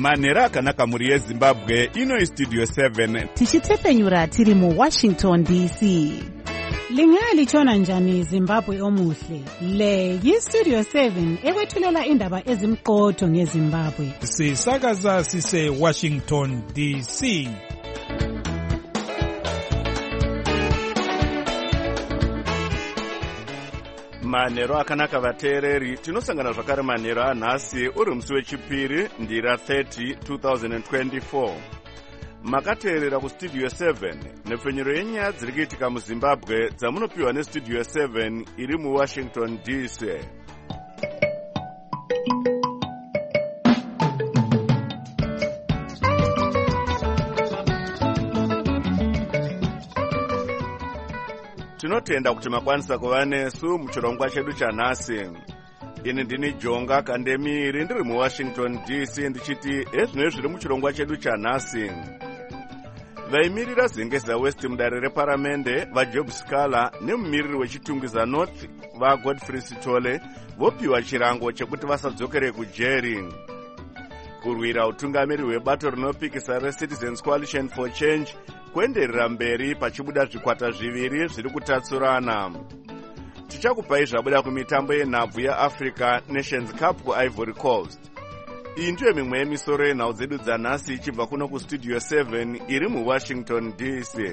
manhero akanaka mhuri yezimbabwe. Ino istudio 7 tichitepfenyura tiri muWashington DC. Lingalitshona njani Zimbabwe omuhle? Le yistudio 7 ekwethulela indaba ezimqotho ngeZimbabwe. Sisakaza sise Washington DC. manhero akanaka vateereri. Tinosangana zvakare manhero anhasi uri musi wechipiri ndira 30 2024. Makateerera kustudio 7 nepfenyuro yenyaya dziri kuitika muZimbabwe dzamunopiwa nestudio 7 iri muWashington DC. Tinotenda kuti makwanisa kuva nesu muchirongwa chedu chanhasi. Ini ndini Jonga Kandemiri ndiri muWashington DC ndichiti ezvino zviri muchirongwa chedu chanhasi. Vaimirira zengeza West mudare reparamende vaJob Scala nemumiriri wechitungwiza North vaGodfrey Sitole vopiwa chirango chekuti vasadzokere kujeri. Kurwira utungamiri hwebato rinopikisa reCitizens Coalition for Change kuenderera mberi pachibuda zvikwata zviviri zviri kutatsurana. Tichakupai zvabuda kumitambo yenhabvu yaAfrica Nations Cup kuIvory Coast. Iyi ndiyo mimwe yemisoro yenhau dzedu dzanhasi ichibva kuno kustudio 7 iri muWashington DC.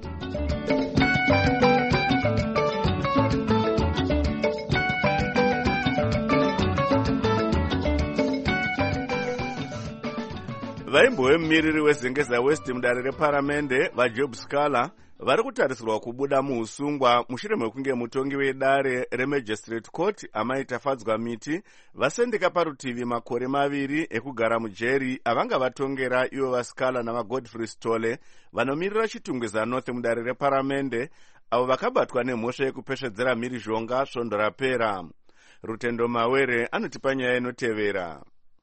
Vaimbovemumiriri wezengeza West mudare reparamende vaJob Scala vari kutarisirwa kubuda muusungwa mushure mekunge mutongi wedare reMagistrate Court amaita Fadzwa Miti vasendeka parutivi makore maviri ekugara mujeri avanga vatongera ivo vaScala navaGodfrey Sitole vanomirira chitungwiza North mudare reparamende avo vakabatwa nemhosva yekupesvedzera mhirizhonga svondo rapera. Rutendo Mawere anotipa nyaya inotevera.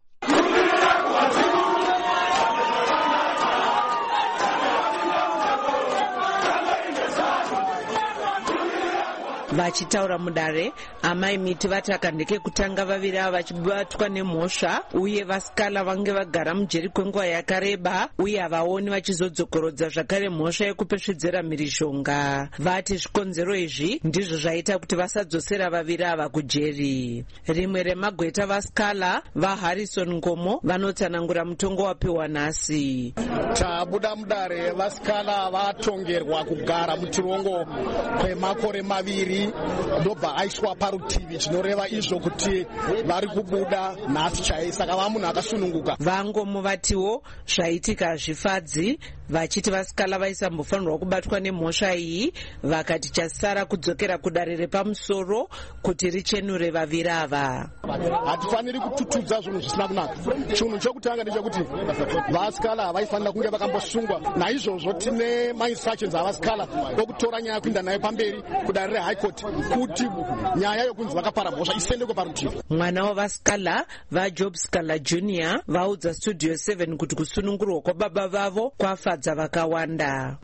Vachitaura mudare, amai Miti vati akandike kutanga vaviri ava vachibatwa nemhosva uye vaScala vange vagara mujeri kwenguva yakareba uye havaoni vachizodzokorodza zvakare mhosva yekupesvedzera mhirizhonga. Vati zvikonzero izvi ndizvo zvaita kuti vasadzosera vaviri ava kujeri. Rimwe remagweta vaScala vaHarrison Ngomo vanotsanangura mutongo wapiwa nhasi. Tabuda mudare vaScala vatongerwa kugara muchirongo kwemakore maviri ndobva aiswa parutivi chinoreva izvo kuti vari kubuda nhasi chaiye, saka vamunhu akasununguka. Vangomo vatiwo zvaitika hazvifadzi vachiti vaScala vaisambofanirwa kubatwa nemhosva iyi, vakati chasara kudzokera kudare repamusoro kuti richenure vaviri ava. Hatifaniri kututudza zvinhu zvisina kunaka. Chinhu chokutanga ndechekuti vaScala havaifanira kunge vakambosungwa. Naizvozvo tine mainstructions avaScala okutora nyaya kuenda nayo pamberi kudare reHigh Court kuti nyaya yokunzi vakapara mhosva isendekwe parutivi. Mwana wavaScala vaJob Scala Jr. vaudza studio 7 kuti kusunungurwa kwababa vavo kwafadza vakawanda.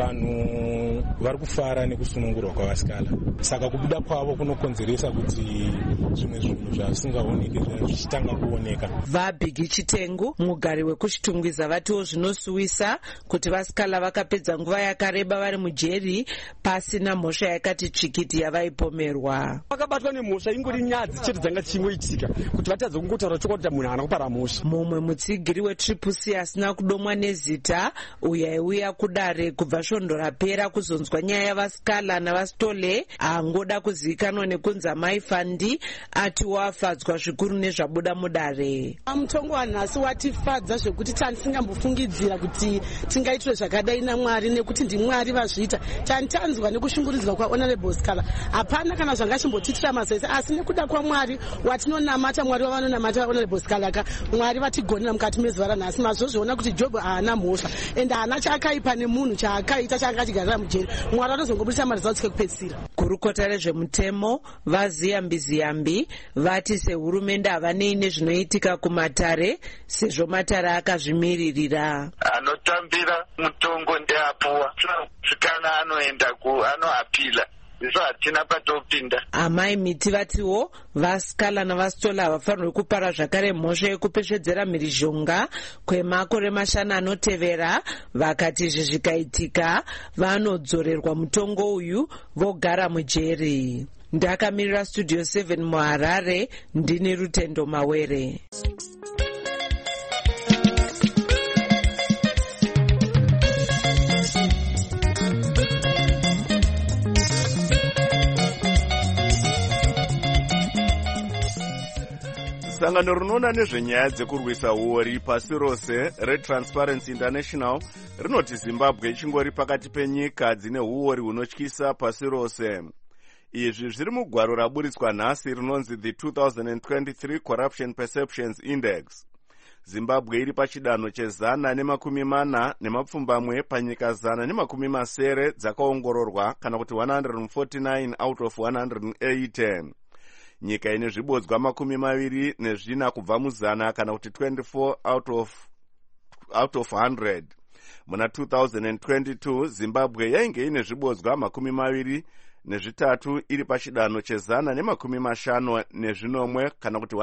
Vanhu vari kufara nekusunungurwa kwavaScala, saka kubuda kwavo kunokonzeresa kuti zvimwe zvinhu zvasingaoneki zvichitanga kuoneka. VaBhigi Chitengu mugari wekuchitungwiza vatiwo zvinosuwisa kuti vaScala vakapedza nguva yakareba vari mujeri pasina mhosva yakati tsvikiti yavaipomerwa. Vakabatwa nemhosva ingori nyadzi chete dzanga dzichingoitika kuti vatadze kungotaura chokwadi kuti munhu haana kupara mhosva. Mumwe mutsigiri weTriple asina kudomwa nezita uyo aiuya kudare kubva svondo rapera kuzonzwa nyaya yavaScala navaSitole angoda kuzivikanwa nekunzi amai Fandi ati wafadzwa zvikuru nezvabuda mudare. Mutongo wanhasi watifadza zvekuti tandisingambofungidzira kuti tingaitwe zvakadai naMwari nekuti ndiMwari vazviita. Tantanzwa nekushungurudzwa kwaHonorable Scala hapana kana zvanga chimbotitira masaisa, asi nekuda kwaMwari watinonamata, Mwari wavanonamata Honorable Scala Mwari vatigonera mukati mezuva ranhasi. Mazvozviona kuti Job haana mhosva ende haana chaakaipa nemunhu chaakaita chaangachigarira mujeri. Mwari anozongobudisa mari dzawo kupedzisira. Gurukota rezvemutemo vaZiyambi vati sehurumende havanei nezvinoitika kumatare sezvo matare akazvimiririra. Anotambira mutongo ndeapuwa, kana anoenda anoapila isu hatina patopinda. Amai Miti vatiwo vasikala navasitola havafanirwi kupara zvakare mhosva yekupesvedzera mhirizhonga kwemakore 5 anotevera. Vakati izvi zvikaitika vanodzorerwa mutongo uyu vogara mujeri. Ndakamirira Studio 7 muHarare, ndini Rutendo Mawere. Sangano rinoona nezvenyaya dzekurwisa uori pasi rose reTransparency International rinoti Zimbabwe ichingori pakati penyika dzine uori hunotyisa pasi rose. Izvi zviri mugwaro raburitswa nhasi rinonzi the 2023 Corruption Perceptions Index. Zimbabwe iri pachidanho che140 panyika 170 dzakaongororwa, kana kuti 149 out of 180. Nyika ine zvibodzwa 24 kubva muzana, kana kuti 24 out of 100. Muna 2022 Zimbabwe yainge ine zvibodzwa 23 iri pachidanho che150 kana kuti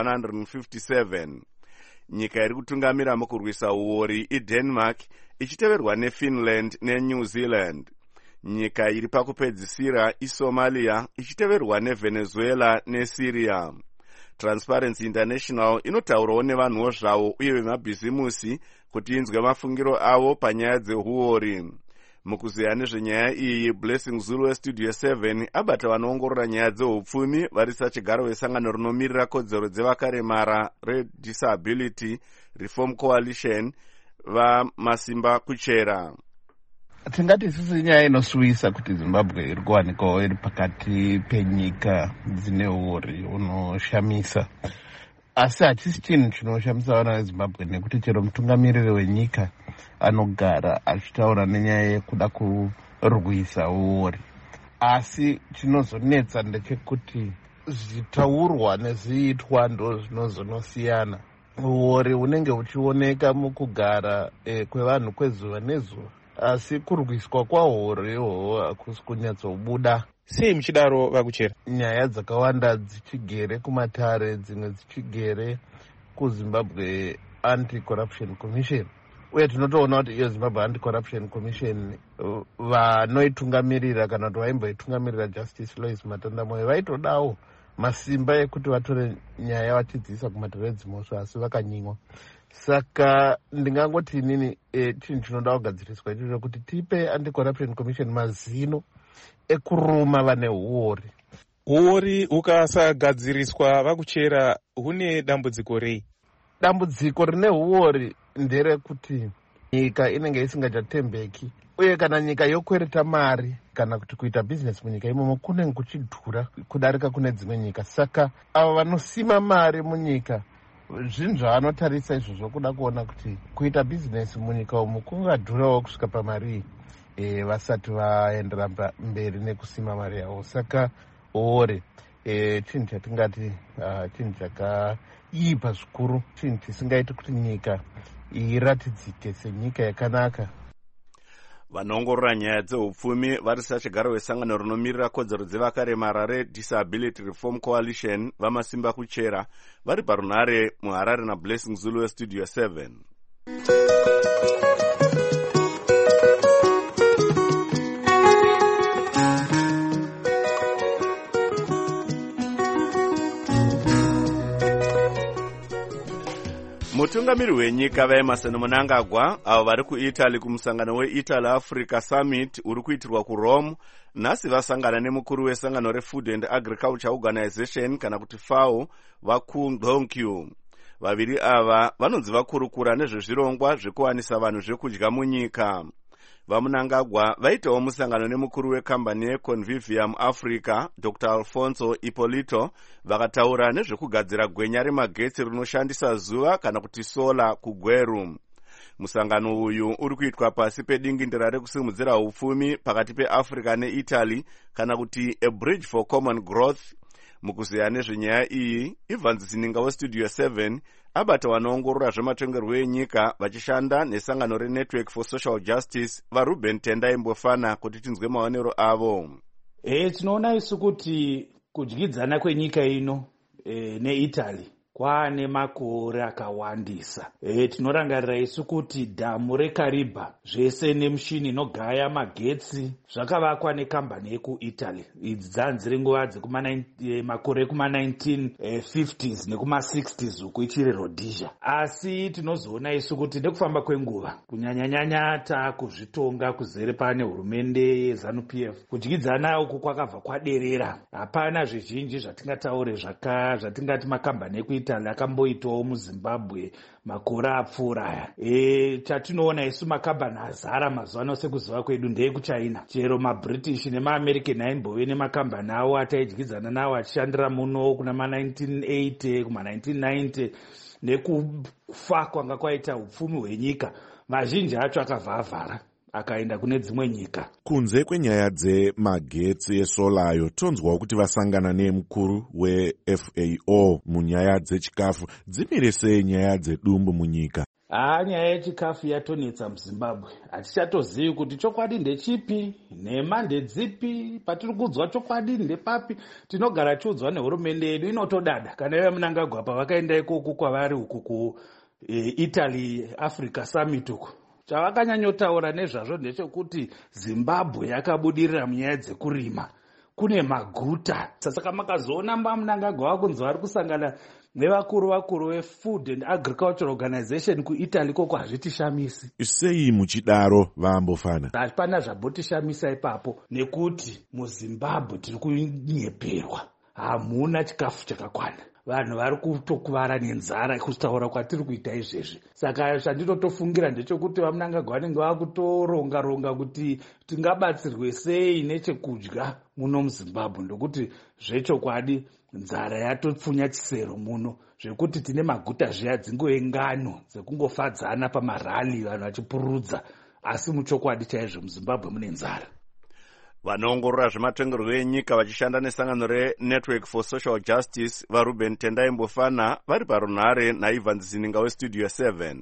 157. Nyika iri kutungamira mukurwisa uori iDenmark, ichiteverwa neFinland neNew Zealand. Nyika iri pakupedzisira iSomalia, ichiteverwa neVenezuela neSyria. Transparency International inotaurawo nevanhuwo zvavo uye vemabhizimusi kuti inzwe mafungiro avo panyaya dzeuori. Mukuziya nezvenyaya iyi, Blessing Zulu weStudio 7 abata vanoongorora nyaya dzeupfumi vari sachigaro vesangano rinomirira kodzero dzevakaremara reDisability Reform Coalition vaMasimba Kuchera. Tingati isusu inyaya inosuvisa kuti Zimbabwe iri kuwanikwawo iri pakati penyika dzine uori unoshamisa. Asi hachisi chinhu chinoshamisa vana veZimbabwe, nekuti chero mutungamiriri wenyika anogara achitaura nenyaya yekuda kurwisa uori. Asi chinozonetsa ndechekuti zvitaurwa nezviitwa ndo zvinozonosiyana. Uori unenge uchioneka mukugara kwevanhu kwezuva nezuva, asi kurwiswa kwauri ihwo hakusi kunyatsobuda. Sei muchidaro Vakuchera? Nyaya dzakawanda dzichigere kumatare, dzimwe dzichigere kuZimbabwe Anti-Corruption Commission. Uye tinotoona kuti iyo Zimbabwe Anti-Corruption Commission vanoitungamirira kana kuti vaimboitungamirira Justice Lois Matandamoyo vaitodawo masimba ekuti vatore nyaya vachidzisa kumatare edzimhosva, asi vakanyimwa. Saka ndingangoti inini chinhu chinoda kugadziriswa icho kuti tipe Anti-Corruption Commission mazino ekuruma vane uori. Uori ukasagadziriswa Vakuchera hune dambudziko rei? Dambudziko rine uori nderekuti nyika inenge isingachatembeki, uye kana nyika yokwereta mari kana kuti kuita bhizinesi munyika imomo kunenge kuchidhura kudarika kune dzimwe nyika. Saka avo vanosima mari munyika zvinhu zvavanotarisa izvozvo kuda kuona kuti kuita bhizinesi munyika umu kungadhurawo kusvika pamari vasati vaendera mberi nekusima mari yavo. Saka uori chinhu chatingati chinhu chakaipa zvikuru, chinhu chisingaiti kuti nyika iratidzike senyika yakanaka. Vanoongorora nyaya dzeupfumi vari sachigaro vesangano rinomirira kodzero dzevakaremara reDisability Reform Coalition vaMasimba Kuchera vari parunhare muHarare naBlessing Zulu weStudio 7. Mutungamiri wenyika vaEmerson Mnangagwa avo vari kuItaly kumusangano weItaly Africa Summit uri kuitirwa kuRome nhasi vasangana nemukuru wesangano reFood and Agriculture Organization kana kuti FAO vaKungdonkyu. Vaviri ava vanonzi vakurukura nezvezvirongwa zvekuwanisa vanhu zvekudya munyika. VaMnangagwa vaitawo musangano nemukuru wekambani yeConvivium Africa Dr. Alfonso Ippolito vakataura nezvekugadzira gwenya remagetsi rinoshandisa zuva kana kuti sola kuGweru. Musangano uyu uri kuitwa pasi pedingindira rekusimudzira upfumi pakati peAfrica neItaly kana kuti A Bridge for Common Growth. Mukuziya nezvenyaya iyi, Ivan Zininga weStudio 7 abata vanoongorora zvematongerwo enyika vachishanda nesangano reNetwork for Social Justice vaRuben Tendai Mbofana kuti tinzwe maonero avo. Tinoona isu kuti kudyidzana kwenyika ino neItaly kwaane makore akawandisa. Tinorangarira isu kuti dhamu reKariba zvese nemushini inogaya magetsi zvakavakwa nekambani yekuItaly. Idzi dzanzi renguva makore ekuma1950s nekuma60s uku ichiri Rhodesia. Asi tinozoona isu kuti nekufamba kwenguva kunyanyanyanya takuzvitonga kuzere pane hurumende yeZANU-PF kudyidzana uku kwakabva kwaderera. Hapana zvizhinji zvatingataure zvatingati makambani ekuItaly akamboitawo muZimbabwe makore apfuura aya. Chatinoona isu makambani azara mazuva ano sekuziva kwedu ndeyekuChina. Chero maBritish nemaAmerican aimbove nemakambani awo ataidyidzana nawo achishandira muno kuna ma1980 kuma1990 nekufa kwanga kwaita upfumi hwenyika. Mazhinji acho akavhavhara akaenda kune dzimwe nyika. Kunze kwenyaya dzemagetsi esolayo tonzwawo kuti vasangana nemukuru weFAO munyaya dzechikafu. Dzimire sei nyaya dzedumbu munyika? Nyaya yechikafu yatonetsa muZimbabwe. Hatichatozivi kuti chokwadi ndechipi, nhema ndedzipi, patiri kudzwa chokwadi ndepapi. Tinogara chiudzwa nehurumende yedu inotodada kana ive Mnangagwa pavakaenda ikoko kwavari uku kuItaly Africa Summit uku. Chavakanyanyotaura nezvazvo ndechekuti Zimbabwe yakabudirira munyaya dzekurima. Kune maguta. Saka makazoona Mnangagwa wakunzi vari kusangana nevakuru veFood and Agricultural Organization kuItaly koko hazvitishamisi. Sei muchidaro vambofana? Hapana zvabotishamisa ipapo nekuti muZimbabwe tiri kunyeperwa. Hamuna chikafu chakakwana. Vanhu vari kutokuvara nenzara kutaura kwatiri kuita izvezvi. Saka zvandinotofungira ndechekuti vaMnangagwa vanenge vakutoronga kuti tingabatsirwe sei nechekudya muno muZimbabwe. Ndokuti zvechokwadi nzara yatopfunya chisero muno zvekuti tine maguta zviya dzingove ngano dzekungofadzana pamarali vanhu vachipururudza. Asi muchokwadi chaizvo muZimbabwe mune nzara. Vanoongorora zvematongerwo enyika vachishanda nesangano reNetwork for Social Justice vaRuben Tendai Mbofana vari parunhare naIvan Zininga weStudio 7.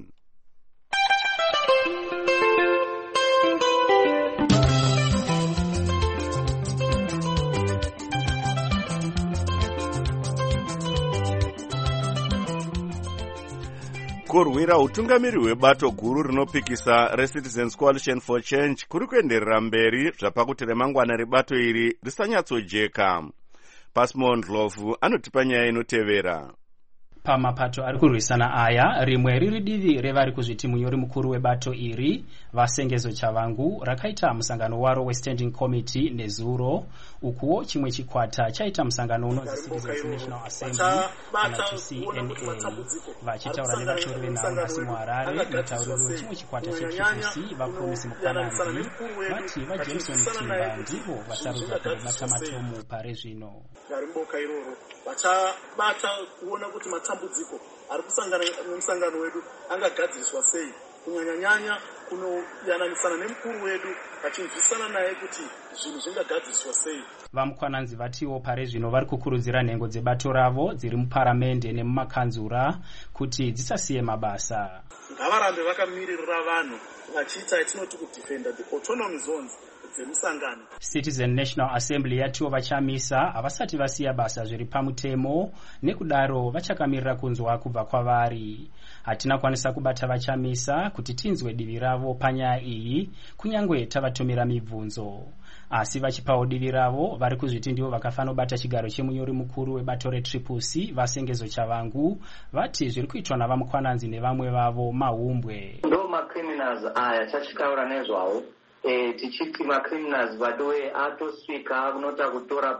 Kurwira utungamiri hwebato guru rinopikisa reCitizens Coalition for Change kuri kuenderera mberi zvapakuti remangwana rebato iri risanyatsojeka. Pasmon Ndlovu anotipa nyaya inotevera. Pamapato ari kurwisana aya, rimwe riri divi revari kuzviti munyori mukuru webato iri Vasengezo Chavangu rakaita musangano waro weStanding Committee nezuro, ukuwo chimwe chikwata chaita musangano unonzi Citizens National Assembly kana CNA. Vachitaura nevatori venhau nhasi muHarare, mutauriri wechimwe chikwata cheTPC vaPromisi Mukwananzi vati vaJameson Timba ndivo vasarudza kundobata matomu pare zvino. Garimboka iroro vachabata kuona kuti matambudziko ari kusangana nemusangano wedu angagadziriswa sei, kunyanyanyanya kunoyananisana nemukuru wedu vachinzwisana naye kuti zvinhu zvingagadziriswa sei. VaMukwananzi vatiwo pare zvino vari kukurudzira nhengo dzebato ravo dziri muparamende nemumakanzura kuti dzisasiye mabasa. Ngavarambe vakamiririra vanhu vachiita yatinoti kudefenda the autonomy zones dzemusangano. Citizen National Assembly yatiwo vachamisa havasati vasiya basa zviri pamutemo, nekudaro vachakamirira kunzwa kubva kwavari. Hatina kwanisa kubata vachamisa kuti tinzwe divi ravo panyaya iyi, kunyangwe tavatumira mibvunzo. Asi vachipawo divi ravo vari kuzviti ndivo vakafanobata chigaro chemunyori mukuru webato reTPC Vasengezo Chavangu vati zviri kuitwa navaMukwananzi nevamwe vavo mahumbwe. Ndo macriminals aya chachitaura nezvawo. Tichiti macriminals vadoe atosvika kunota kutora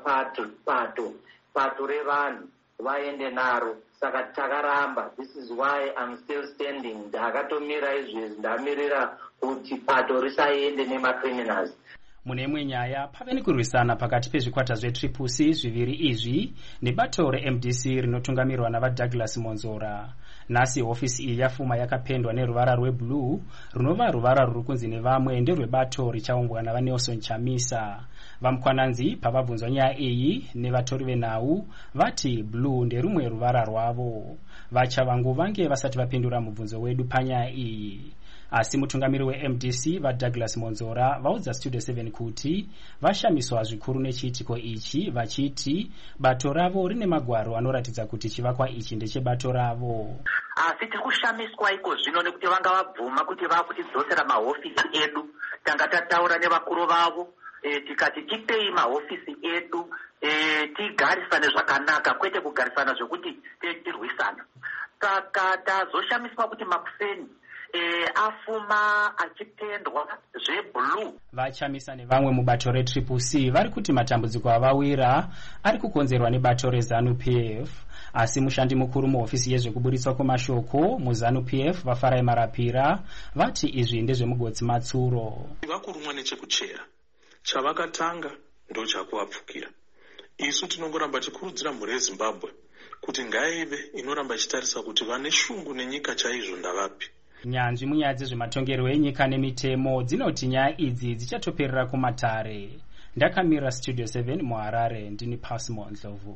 pato revanhu vaende naro. Saka takaramba. This is why I'm still standing. Ndakatomira izvezvi ndamirira kuti pato risaende nemacriminals. Mune imwe nyaya pave nekurwisana pakati pezvikwata zveTPC zviviri izvi nebato reMDC rinotungamirwa navaDouglas Monzora. Nhasi hofisi iyi yafuma yakapendwa neruvara rweblue, runova ruvara ruri kunzi nevamwe nderwebato richaungwa navaNelson Chamisa. VaMukwananzi pavabvunzwa nyaya iyi nevatori venhau vati blue nderumwe ruvara rwavo. VaChavangu vange vasati vapindura mubvunzo wedu panyaya iyi. asi mutungamiri weMDC vaDouglas Monzora vaudza Studio 7 kuti vashamiswa zvikuru nechiitiko ichi vachiti bato ravo rine magwaro anoratidza kuti chivakwa ichi ndechebato ravo. Asi tiri kushamiswa iko zvino nekuti vanga vabvuma kuti vakutidzosera mahofisi edu. Tanga tataura nevakuru vavo tikati tipei mahofisi edu tigarisane zvakanaka kwete kugarisana zvekuti tirwisana. Saka tazoshamiswa kuti Makuseni afuma achitendwa zveblue. Vachamisa nevamwe mubato reCCC vari kuti matambudziko avawira ari kukonzerwa nebato reZANU-PF, asi mushandi mukuru muhofisi yezvekuburitswa kwemashoko muZANU-PF vaFarai Marapira vati izvi ndezvemugotsi Matsuro. Vakurumwa nechekuchera chavakatanga ndo chakuvapfukira. Isu tinongoramba tikurudzira mhuri yeZimbabwe kuti ngaive inoramba ichitarisa kuti vane shungu nenyika chaizvo ndavapi. Nyanzvi munyaya dzezvematongerwo enyika nemitemo dzinoti nyaya idzi dzichatoperera kumatare. Ndakamira Studio 7 muHarare, ndini Pasmo Ndlovu.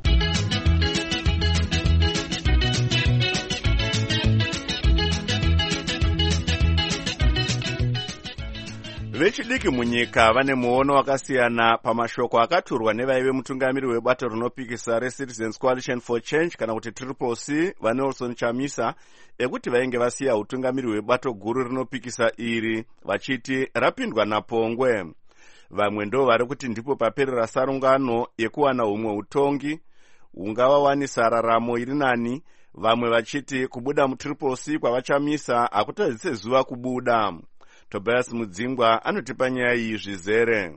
Vechidiki munyika vane muono wakasiyana pamashoko akaturwa nevaive mutungamiri webato rinopikisa reCitizens Coalition for Change kana kuti CCC vaNelson Chamisa ekuti vainge vasiya utungamiri webato guru rinopikisa iri vachiti rapindwa napongwe. Vamwe ndo vari kuti ndipo paperera sarungano yekuwana umwe utongi ungavawanisa raramo iri nani. Vamwe vachiti kubuda muCCC kwavachamisa hakutadzise zuva kubuda. Tobias Mudzingwa anotipa nyaya iyi zvizere.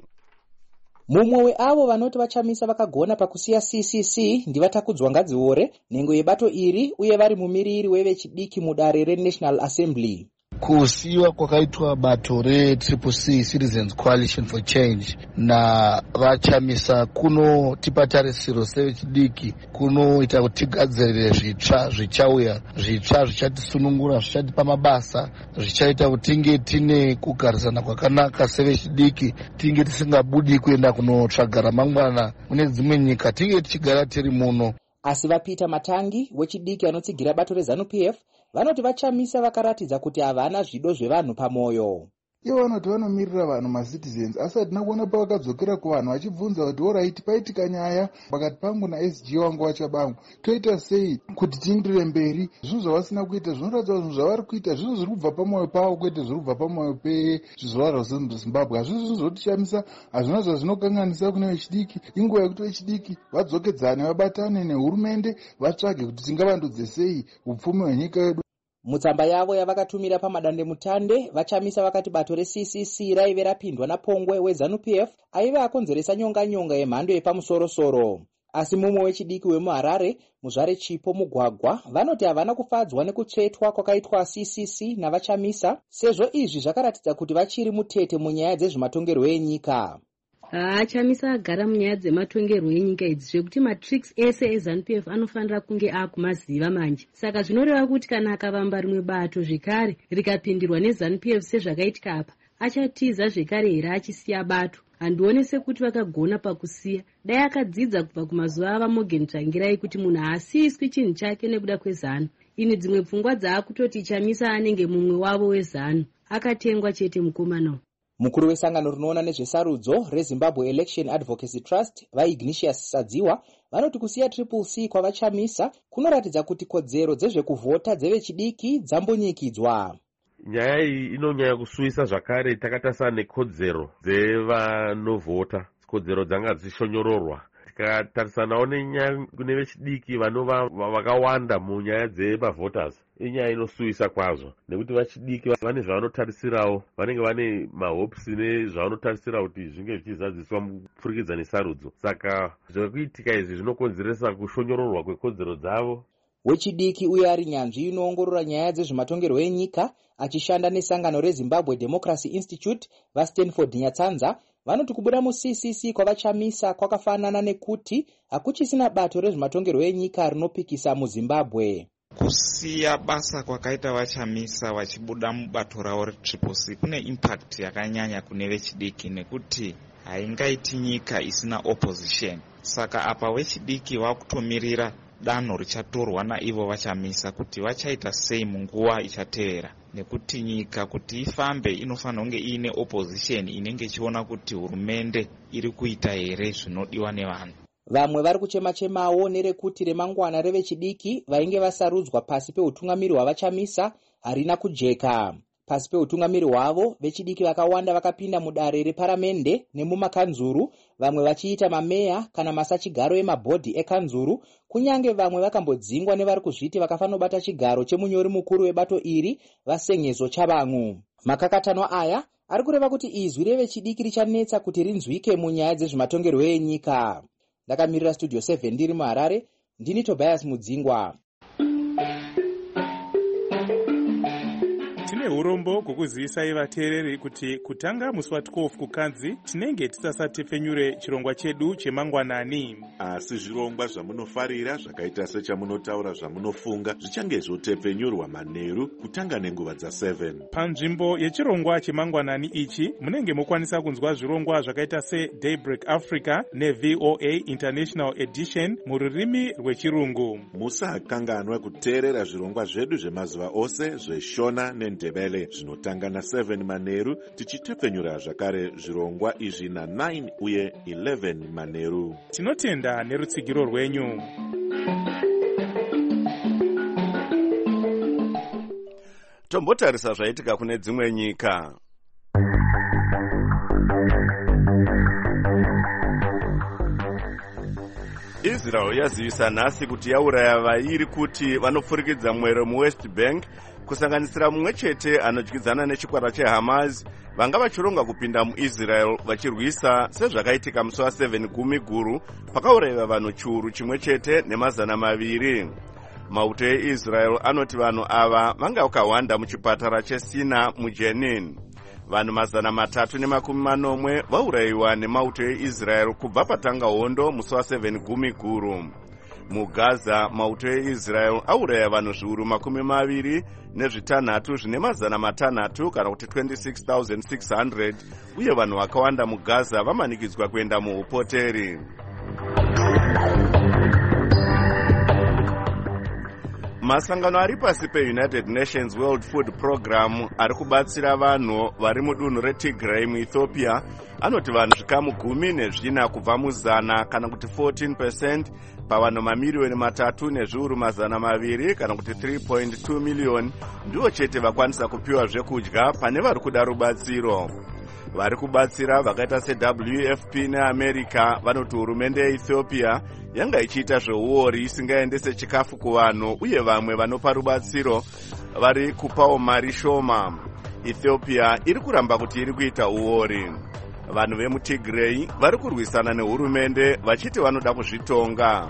Mumwe weavo vanoti vachamisa vakagona pakusiya CCC ndivatakudzwa Ngadziore, nhengo yebato iri uye vari mumiriri wevechidiki mudare reNational Assembly. Kusiwa kwakaitwa bato reCCC Citizens Coalition for Change na vachamisa kunotipa tarisiro sevechidiki, kunoita kuti tigadzirire zvitsva zvichauya, zvitsva zvichatisunungura, zvichatipa mabasa, zvichaita kuti tinge tine kugarisana kwakanaka sevechidiki, tinge tisingabudi kuenda kunotsvaga ramangwana mune dzimwe nyika, tinge tichigara tiri muno. Asi vaPeter Matangi wechidiki anotsigira bato reZANU-PF vanoti vachamisa vakaratidza kuti havana zvido zvevanhu pamoyo. Ivo vanoti vanomirira vanhu macitizens, asi hatina kuona pavakadzokera kuvanhu vachibvunza kuti oraiti paitika nyaya pakati pangu naSG wangu wachabangu, toita sei kuti tiindire mberi. Zvinhu zvavasina kuita zvinoratidza kuti zvinhu zvavari kuita zvinhu zviri kubva pamwoyo pavo kwete zviri kubva pamwoyo pezvizvarwa zveZimbabwe. Hazvisi zvinhu zvotichamisa, hazvina zvazvinokanganisa kune vechidiki. Inguva yekuti vechidiki vadzokedzane, vabatane nehurumende, vatsvage kuti tingavandudze sei upfumi hwenyika yedu. Mutsamba yavo yavakatumira pamadandemutande, vachamisa vakati bato reCCC raive rapindwa napongwe weZANU-PF aive akonzeresa nyonga yemhando yepamusoro-soro. Asi mumwe wechidiki wemuHarare, Muzvare Chipo Mugwagwa, vanoti havana kufadzwa nekutsvetwa kwakaitwa CCC navachamisa, sezvo izvi zvakaratidza kuti vachiri mutete munyaya dzezvematongerwo enyika. Chamisa agara munyaya dzematongerwo enyika idzi zvekuti matricks ese eZANU-PF anofanira kunge akumaziva manje. Saka zvinoreva kuti kana akavamba rimwe bato zvekare rikapindirwa neZANU-PF sezvakaitika apa, achatiza zvekare here achisiya bato. Handione sekuti vakagona pakusiya. Dai akadzidza kubva kumazuva ava Morgan Tsvangirai kuti munhu haasiyiswi chinhu chake nekuda kweZANU. Ini dzimwe pfungwa dzaakutoti Chamisa anenge mumwe wavo weZANU. Akatengwa chete mukomana. Mukuru wesangano rinoona nezvesarudzo reZimbabwe Election Advocacy Trust vaIgnatius Sadziwa vanoti kusiya CCC kwavachamisa kunoratidza kuti kodzero dzezvekuvhota dzevechidiki dzambonyikidzwa. Nyaya iyi inonyanya kusuwisa zvakare takatarisa nekodzero dzevanovhota, kodzero dzanga dzichishonyororwa. Tikatarisanawo nenyaya kune vechidiki vanova vakawanda munyaya dzemavhoters. Inyaya inosuwisa kwazvo nekuti vachidiki vane zvavanotarisirawo, vanenge vane mahopes nezvavanotarisira kuti zvinge zvichizadziswa mupfurikidza nesarudzo. Saka zvekuitika izvi zvinokonzeresa kushonyororwa kwekodzero dzavo. Wechidiki uye ari nyanzvi inoongorora nyaya dzezvematongerwo enyika achishanda nesangano reZimbabwe Democracy Institute vaStanford Nyatsanza vanoti kubuda muCCC kwavachamisa kwakafanana nekuti hakuchisina bato rezvematongerwo enyika rinopikisa muZimbabwe. Kusiya basa kwakaita vachamisa vachibuda mubato ravo reCCC kune impact yakanyanya kune vechidiki nekuti haingaiti nyika isina opposition. Saka apa vechidiki vakutomirira danho richatorwa naivo vachamisa kuti vachaita sei munguva ichatevera, nekuti nyika kuti ifambe inofanira kunge iine opposition inenge ichiona kuti hurumende iri kuita here zvinodiwa nevanhu. Vamwe vari kuchema-chemawo nerekuti remangwana revechidiki vainge vasarudzwa pasi peutungamiri hwavachamisa harina kujeka. Pasi peutungamiri hwavo, vechidiki vakawanda vakapinda mudare reparamende nemumakanzuru, vamwe vachiita mameya kana masachigaro emabhodhi ekanzuru, kunyange vamwe vakambodzingwa nevari kuzviti vakafanobata chigaro chemunyori mukuru webato iri vasengezo chavangu. Makakatano aya ari kureva kuti izwi revechidiki richanetsa kuti rinzwike munyaya dzezvematongerwo enyika. Ndakamirira Studio 7 ndiri muHarare, ndini Tobias Mudzingwa. Tine urombo kukuzivisa vateereri kuti kutanga musi wa12 kuKadzi tinenge tisasatepfenyure chirongwa chedu chemangwanani. Asi zvirongwa zvamunofarira zvakaita sechamunotaura zvamunofunga zvichange zvotepfenyurwa manheru kutanga nenguva dza7. Panzvimbo yechirongwa chemangwanani ichi munenge mokwanisa kunzwa zvirongwa zvakaita seDaybreak Africa neVOA International Edition mururimi rwechirungu. Musakanganwa kuteerera zvirongwa zvedu zvemazuva ose zveshona neNdebele zvinotanga na7 manheru, tichitepfenyura zvakare zvirongwa izvi na9 uye 11 manheru. Tinotenda nerutsigiro rwenyu. Tombotarisa zvaitika kune dzimwe nyika. Israel yazivisa nhasi kuti yauraya vairi kuti vanopfurikidza mwero muWest Bank, kusanganisira mumwe chete anodyidzana nechikwata cheHamas, vanga vachironga kupinda muIsrael vachirwisa sezvakaitika musi wa7 gumi guru pakaurayiwa vanhu chiuru chimwe chete ne200. Mauto eIsrael anoti vanhu ava vanga vakawanda muchipatara cheSina muJenin. Vanhu 340 vaurayiwa nemauto eIsrael kubva patanga hondo musi wa7 gumi guru. MuGaza, mauto eIsrael auraya vanhu zviuru 26 zvine 600 kana kuti 26,600, uye vanhu vakawanda muGaza vamanikidzwa kuenda muupoteri. Masangano ari pasi peUnited Nations World Food Program ari kubatsira vanhu vari mudunhu reTigray muEthiopia anoti vanhu zvikamu 14 kubva muzana kana kuti 14% pavanhu mamiliyoni 3,200,000 kana kuti 3.2 miliyoni ndivo chete vakwanisa kupiwa zvekudya pane vari kuda rubatsiro. Vari kubatsira vakaita seWFP neAmerica vanoti hurumende yeEthiopia yanga ichiita zveuori isingaendese chikafu kuvanhu, uye vamwe vanopa rubatsiro vari kupawo mari shoma. Ethiopia iri kuramba kuti iri kuita uori. Vanhu vemuTigray vari kurwisana nehurumende vachiti vanoda kuzvitonga.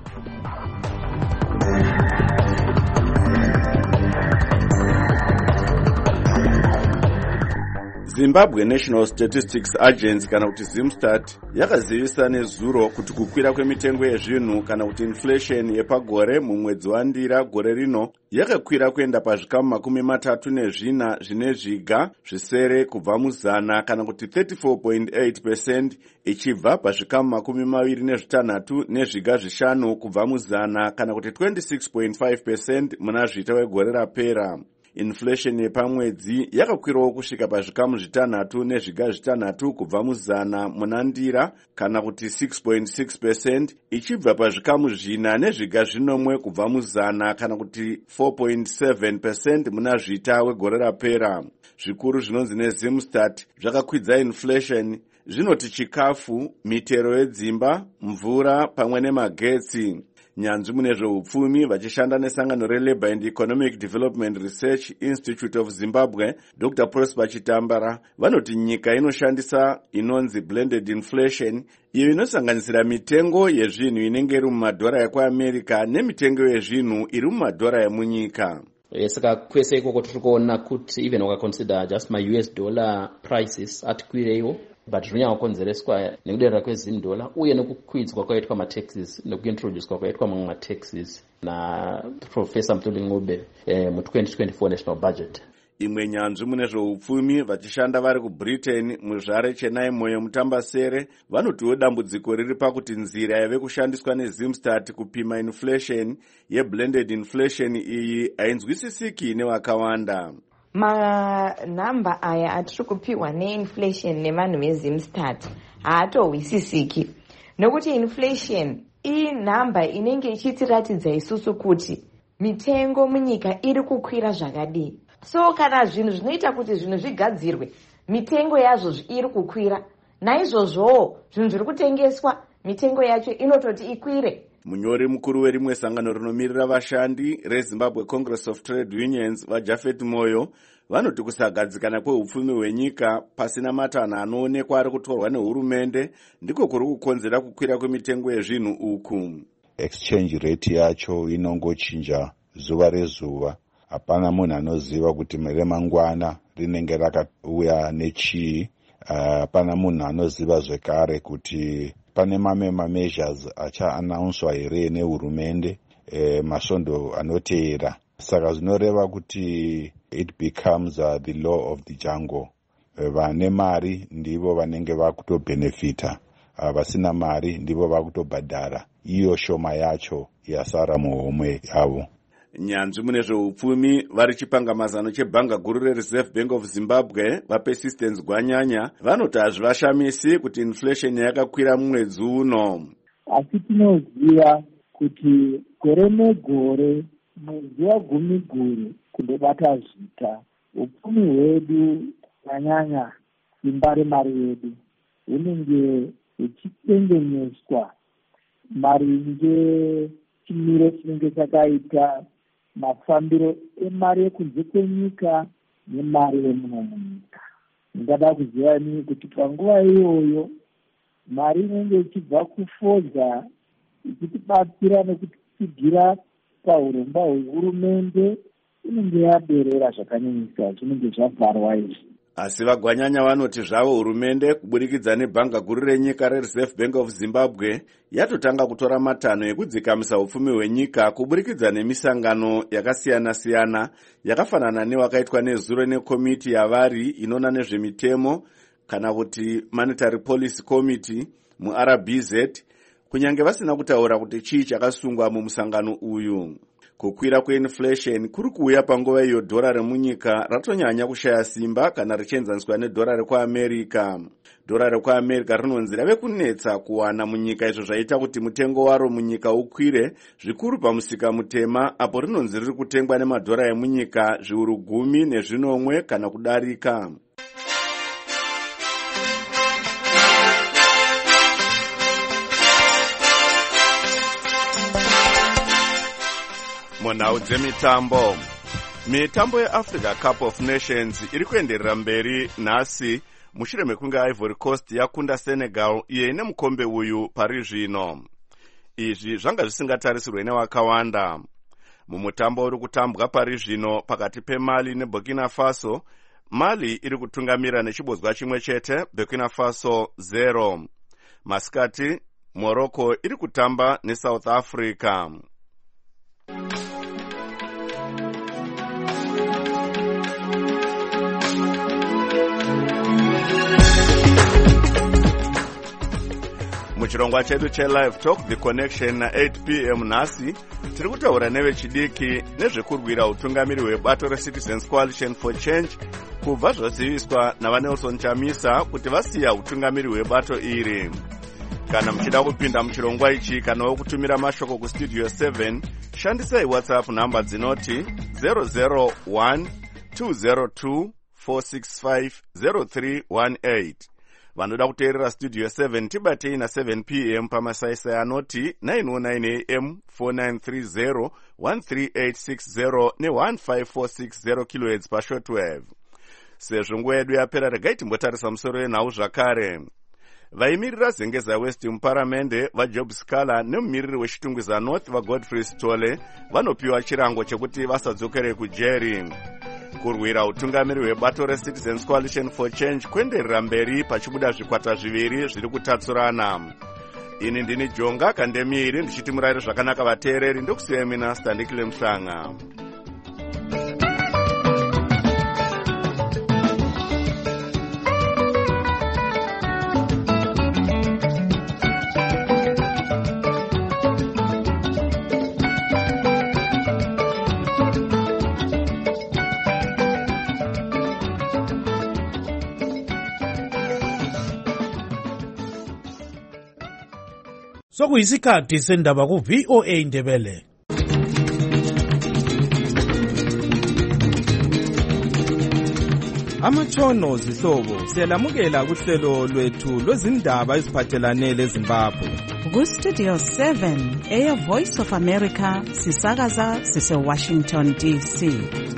Zimbabwe National Statistics Agency kana kuti Zimstat yakazivisa nezuro kuti kukwira kwemitengo yezvinhu kana kuti inflation yepagore mumwedzi waNdira gore rino yakakwira kuenda pazvikamu 34 zvine zviga zvisere kubva muzana kana kuti 34.8% ichibva pazvikamu 26 nezviga zvishanu kubva muzana kana kuti 26.5% muna zvita wegore rapera. Inflation yepamwedzi yakakwirawo kusvika pazvikamu 6 nezviga 6 kubva muzana muna Ndira kana kuti 6.6%, ichibva pazvikamu 4 nezviga 9 kubva muzana kana kuti 4.7% muna zvita wegore rapera. Zvikuru zvinonzi neZimstat zvakakwidza inflation zvinoti chikafu, mitero yedzimba, mvura pamwe nemagetsi. Nyanzvi mune zveupfumi vachishanda nesangano reLabour and Economic Development Research Institute of Zimbabwe, Dr. Prosper Chitambara, vanoti nyika inoshandisa inonzi blended inflation, iyo inosanganisira mitengo yezvinhu inenge iri mumadhora ekuAmerica nemitengo yezvinhu iri mumadhora emunyika. Saka kwese ikoko tiri kuona kuti even wakaconsider just my US dollar prices atikwireiwo, but zvinonyanya kukonzereswa nekuderera kweZim-dollar uye nekukwidzwa kwaitwa mataxes nekuintroducwa kwaitwa mamwe mataxes naProfessor Mthuli Ncube mu-2024 national budget. Imwe nyanzvi mune zveupfumi vachishanda vari kuBritain muzvare Chennai Moyo Mutambasere vanotiwo dambudziko riri pakuti nzira yave kushandiswa neZimstat kupima inflation yeblended inflation iyi hainzwisisiki nevakawanda. Manhamba aya atiri kupiwa neinflation nevanhu veZimstat haatohwisisiki, nokuti inflation inhamba inenge ichitiratidza isusu kuti mitengo munyika iri kukwira zvakadii. So kana zvinhu zvinoita kuti zvinhu zvigadzirwe mitengo yazvo iri kukwira, naizvozvowo zvinhu zviri kutengeswa mitengo yacho inototi ikwire. Munyori mukuru werimwe sangano rinomirira vashandi reZimbabwe Congress of Trade Unions vaJafet Moyo vanoti kusagadzikana kweupfumi hwenyika pasina matanho anoonekwa ari kutorwa nehurumende ndiko kuri kukonzera kukwira kwemitengo yezvinhu uku. Exchange rate yacho inongochinja zuva rezuva. Hapana munhu anoziva kuti remangwana rinenge rakauya nechii. Hapana munhu anoziva zvekare kuti pane mamwe measures acha-announcwa here nehurumende masvondo anoteera. Saka zvinoreva kuti it becomes the law of the jungle. Vane mari ndivo vanenge vakutobhenefita, vasina mari ndivo vakutobhadhara iyo shoma yacho yasara muhomwe yavo. Nyanzvi mune zveupfumi vari chipangamazano chebhanga guru reReserve Bank of Zimbabwe vaPersistence Gwanyanya vanoti hazvivashamisi kuti inflation yakakwira mumwedzi uno. Asi tinoziva kuti gore negore mwedzi wa10 kundobata zvita upfumi hwedu kunyanya simba remari yedu hunenge huchitengenyeswa maringe chimiro chinenge chakaita mafambiro emari yekunze kwenyika nemari yemuno munyika. Ndingada kuziva ini kuti panguva iyoyo mari inenge ichibva kufodza ichitibatsira nekutigira paurongwa hwehurumende inenge yaberera zvakanyanyisa, zvinenge zvavharwa izvi. Asi vaGwanyanya vanoti zvavo hurumende kuburikidza nebhanga guru renyika reReserve Bank of Zimbabwe yatotanga kutora matanho ekudzikamisa upfumi hwenyika kuburikidza nemisangano yakasiyana-siyana yakafanana newakaitwa nezuro nekomiti yavari inoona nezvemitemo kana kuti Monetary Policy Committee muRBZ, kunyange vasina kutaura kuti chii chakasungwa mumusangano uyu. Kukwira kweinflation kuri kuuya panguva iyo dhora remunyika ratonyanya kushaya simba kana richienzaniswa nedhora rekuAmerica. Dhora rekuAmerica rinonzi rave kunetsa kuwana munyika, izvo zvaita kuti mutengo waro munyika ukwire zvikuru pamusika mutema, apo rinonzi riri kutengwa nemadhora emunyika zviuru 10 kana kudarika. Munhau dzemitambo. Mitambo yeAfrica Cup of Nations iri kuenderera mberi nhasi mushure mekunge Ivory Coast yakunda Senegal iye ine mukombe uyu pari zvino. Izvi zvanga zvisingatarisirwe nevakawanda. Mumutambo uri kutambwa pari zvino pakati peMali neBurkina Faso, Mali iri kutungamira nechibodzwa chimwe chete, Burkina Faso 0. Masikati Morocco iri kutamba neSouth Africa. Muchirongwa chedu chelive talk The Connection na 8 p.m. nhasi tiri kutaura nevechidiki nezvekurwira utungamiri hwebato reCitizens Coalition for Change kubva zvaziviswa navaNelson Chamisa kuti vasiya utungamiri hwebato iri. Kana muchida kupinda muchirongwa ichi kanawo kutumira mashoko kustudio 7, shandisai WhatsApp namba dzinoti 001 202 465 0318. Vanoda kuteerera studio 7 tibatei na 7 p.m. pamasaisai anoti 909 am 4930 13860 ne1546 kHz pashortwave. Sezvo nguva yedu yapera, regai timbotarisa musoro wenhau zvakare. Vaimirira Zengeza West muparamende vaJob Scala nemumiriri wechitungwiza North vaGodfrey Stole vanopiwa chirango chekuti vasadzokere kujeri. Kurwira utungamiri hwebato reCitizens Coalition for Change kuenderera mberi pachibuda zvikwata zviviri zviri kutatsurana. Ini ndini Jonga Kandemiri ndichiti murayiro zvakanaka vateereri, ndokusiyai mina Standikile Mhlanga. sokuyisikhathi sendaba ku-VOA Indebele. Amatshono zihlobo siyalamukela kuhlelo lwethu lwezindaba eziphathelane leZimbabwe. Ku-Studio 7 Air Voice of America sisakaza sise-Washington DC.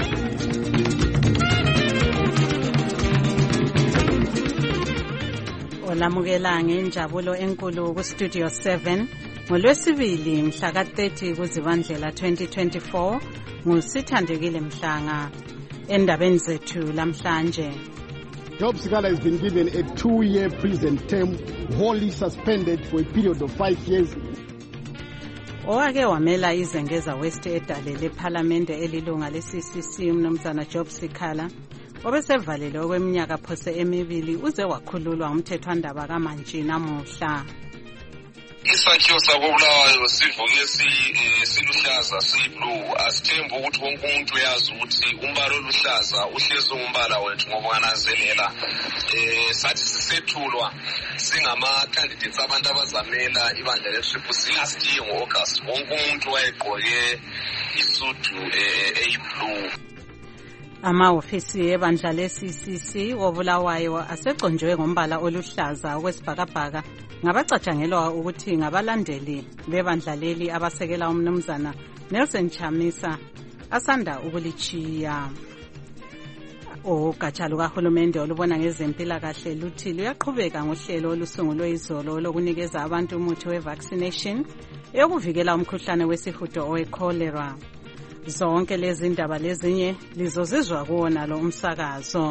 Olamukela ngenjabulo enkulu ku-Studio 7 ngoLwesibili mhla ka-30 kuZibandlela 2024 nguSithandekile Mhlanga. Endabeni zethu lamhlanje, Job Sikala has been given a 2-year prison term, wholly suspended for a period of 5 years. Owake wamela iZengeza West edale lePhalamende elilunga le-CCC umnumzana Job Sikala obesevalelwe okweminyaka phose emibili uze wakhululwa umthethwandaba kaMantshi namuhla. Isakhiwo sakobulawayo sivuke siluhlaza siyiblue. Asithemba ukuthi wonke umuntu uyazi ukuthi umbala oluhlaza uhlezi umbala wethu ngoba ngananzelela sathi sisethulwa singama-candidates abantu abazamela ibandla le-CCC last year ngo-August. Wonke umuntu wayegqoke isudu eyiblue. Amahhovisi ebandla le-CCC wobulawayo aseconjwe ngombala oluhlaza okwesibhakabhaka ngabacatshangelwa ukuthi ngabalandeli bebandla leli abasekela umnumzana Nelson Chamisa asanda ukulichiya. Ugatsha lukahulumende olubona ngezempilakahle luthi luyaqhubeka ngohlelo olusungulwe izolo lokunikeza abantu umuthi we-vaccination yokuvikela umkhuhlane wesihudo owe-cholera. Zonke lezi ndaba lezinye lizozizwa kuwona lo umsakazo.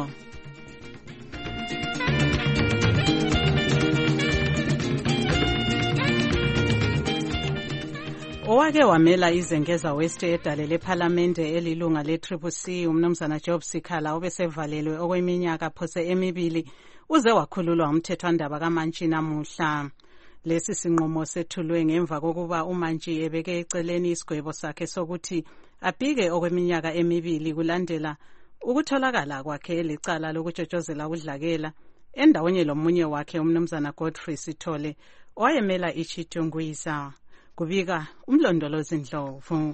Owake wamela iZengeza West edale lePhalamende elilunga le-CCC umnumzana Job Sikala obesevalelwe okweminyaka phose emibili uze wakhululwa umthethwandaba kaMantshi namuhla. Lesi sinqumo sethulwe ngemva kokuba uMantshi ebeke eceleni isigwebo sakhe sokuthi abhike okweminyaka emibili kulandela ukutholakala kwakhe lecala lokutshotshozela udlakela endaweni lomunye wakhe umnumzana Godfrey Sithole owayemela iChitungwiza. Kubika umlondolozi Ndlovu.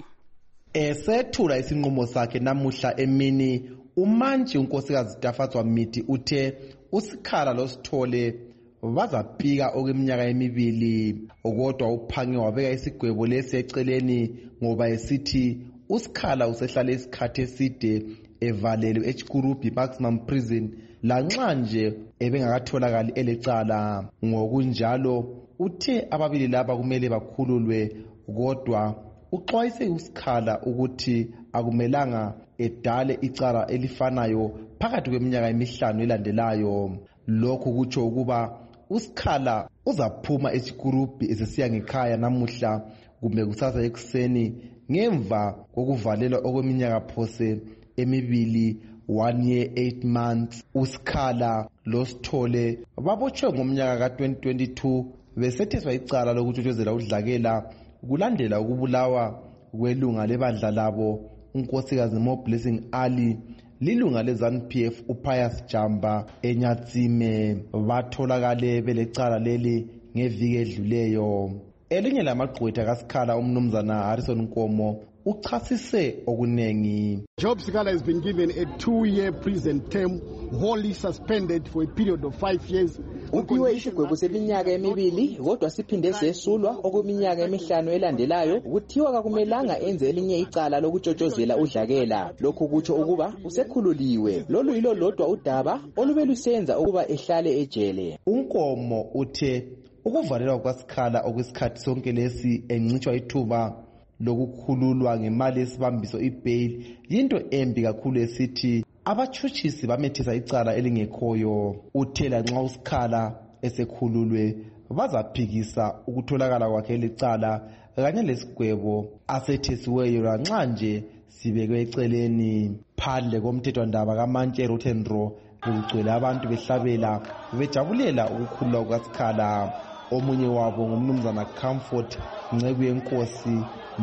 Esethula isinqumo sakhe namuhla emini uMantshi unkosikazi Tafatswa Miti uthe uSikhala loSithole bazabhika okweminyaka emibili kodwa uphange wabeka isigwebo lesi eceleni ngoba esithi uSikhala usehlale isikhathi eside evalelwe eChikurubi maximum prison lanxa nje ebengakatholakali elecala. Ngokunjalo uthe ababili laba kumele bakhululwe kodwa uxwayise uSikhala ukuthi akumelanga edale icala elifanayo phakathi kweminyaka emihlanu elandelayo. Lokhu kutsho ukuba uSikhala uzaphuma eChikurubi esesiya ngekhaya namuhla kumbe kusasa ekuseni ngemva kokuvalelwa okweminyaka phose emibili 1 year 8 months. uSikhala loSithole babotshwe ngomnyaka ka-2022 besetheswa icala lokutshotshozela udlakela kulandela ukubulawa kwelunga lebandla labo unkosikazi Moblessing Ali lilunga leZANU-PF uPius Jamba eNyatsime. Batholakale belecala leli ngeviki edluleyo. Elinye lamagqwetha kaSikhala umnumzana Harrison Nkomo uchasise okunengi. Job Sikala has been given a 2-year prison term, wholly suspended for a period of 5 years. Uphiwe isigwebo seminyaka emibili kodwa siphinde sesulwa okweminyaka emihlanu elandelayo. Kuthiwa kakumelanga enze elinye icala lokutshotshozela udlakela. Lokhu kutsho ukuba usekhululiwe. Lolu yilo lodwa udaba olube lusenza ukuba ehlale ejele. Unkomo uthe ukuvalelwa kwaSikhala okwesikhathi sonke lesi encitshwa ithuba lokukhululwa ngemali yesibambiso ibail yinto embi kakhulu esithi abatshutshisi bamethisa icala elingekhoyo. Uthela nxa uSikhala esekhululwe bazaphikisa ukutholakala kwakhe lecala kanye lesigwebo asethesiweyo lanxa nje sibekwe eceleni. Phandle komthethwandaba kaMantshi Ruthendro bekugcwele abantu behlabela bejabulela ukukhululwa kukaSikhala. Omunye wabo ngumnumzana Comfort Nceku yenkosi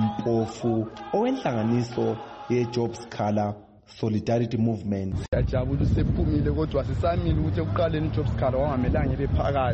Mpofu owenhlanganiso yeJob Sikala Solidarity Movement. Siyajabula usephumile kodwa sisamile ukuthi ekuqaleni uJob Sikhala wangamelanga ebe phakathi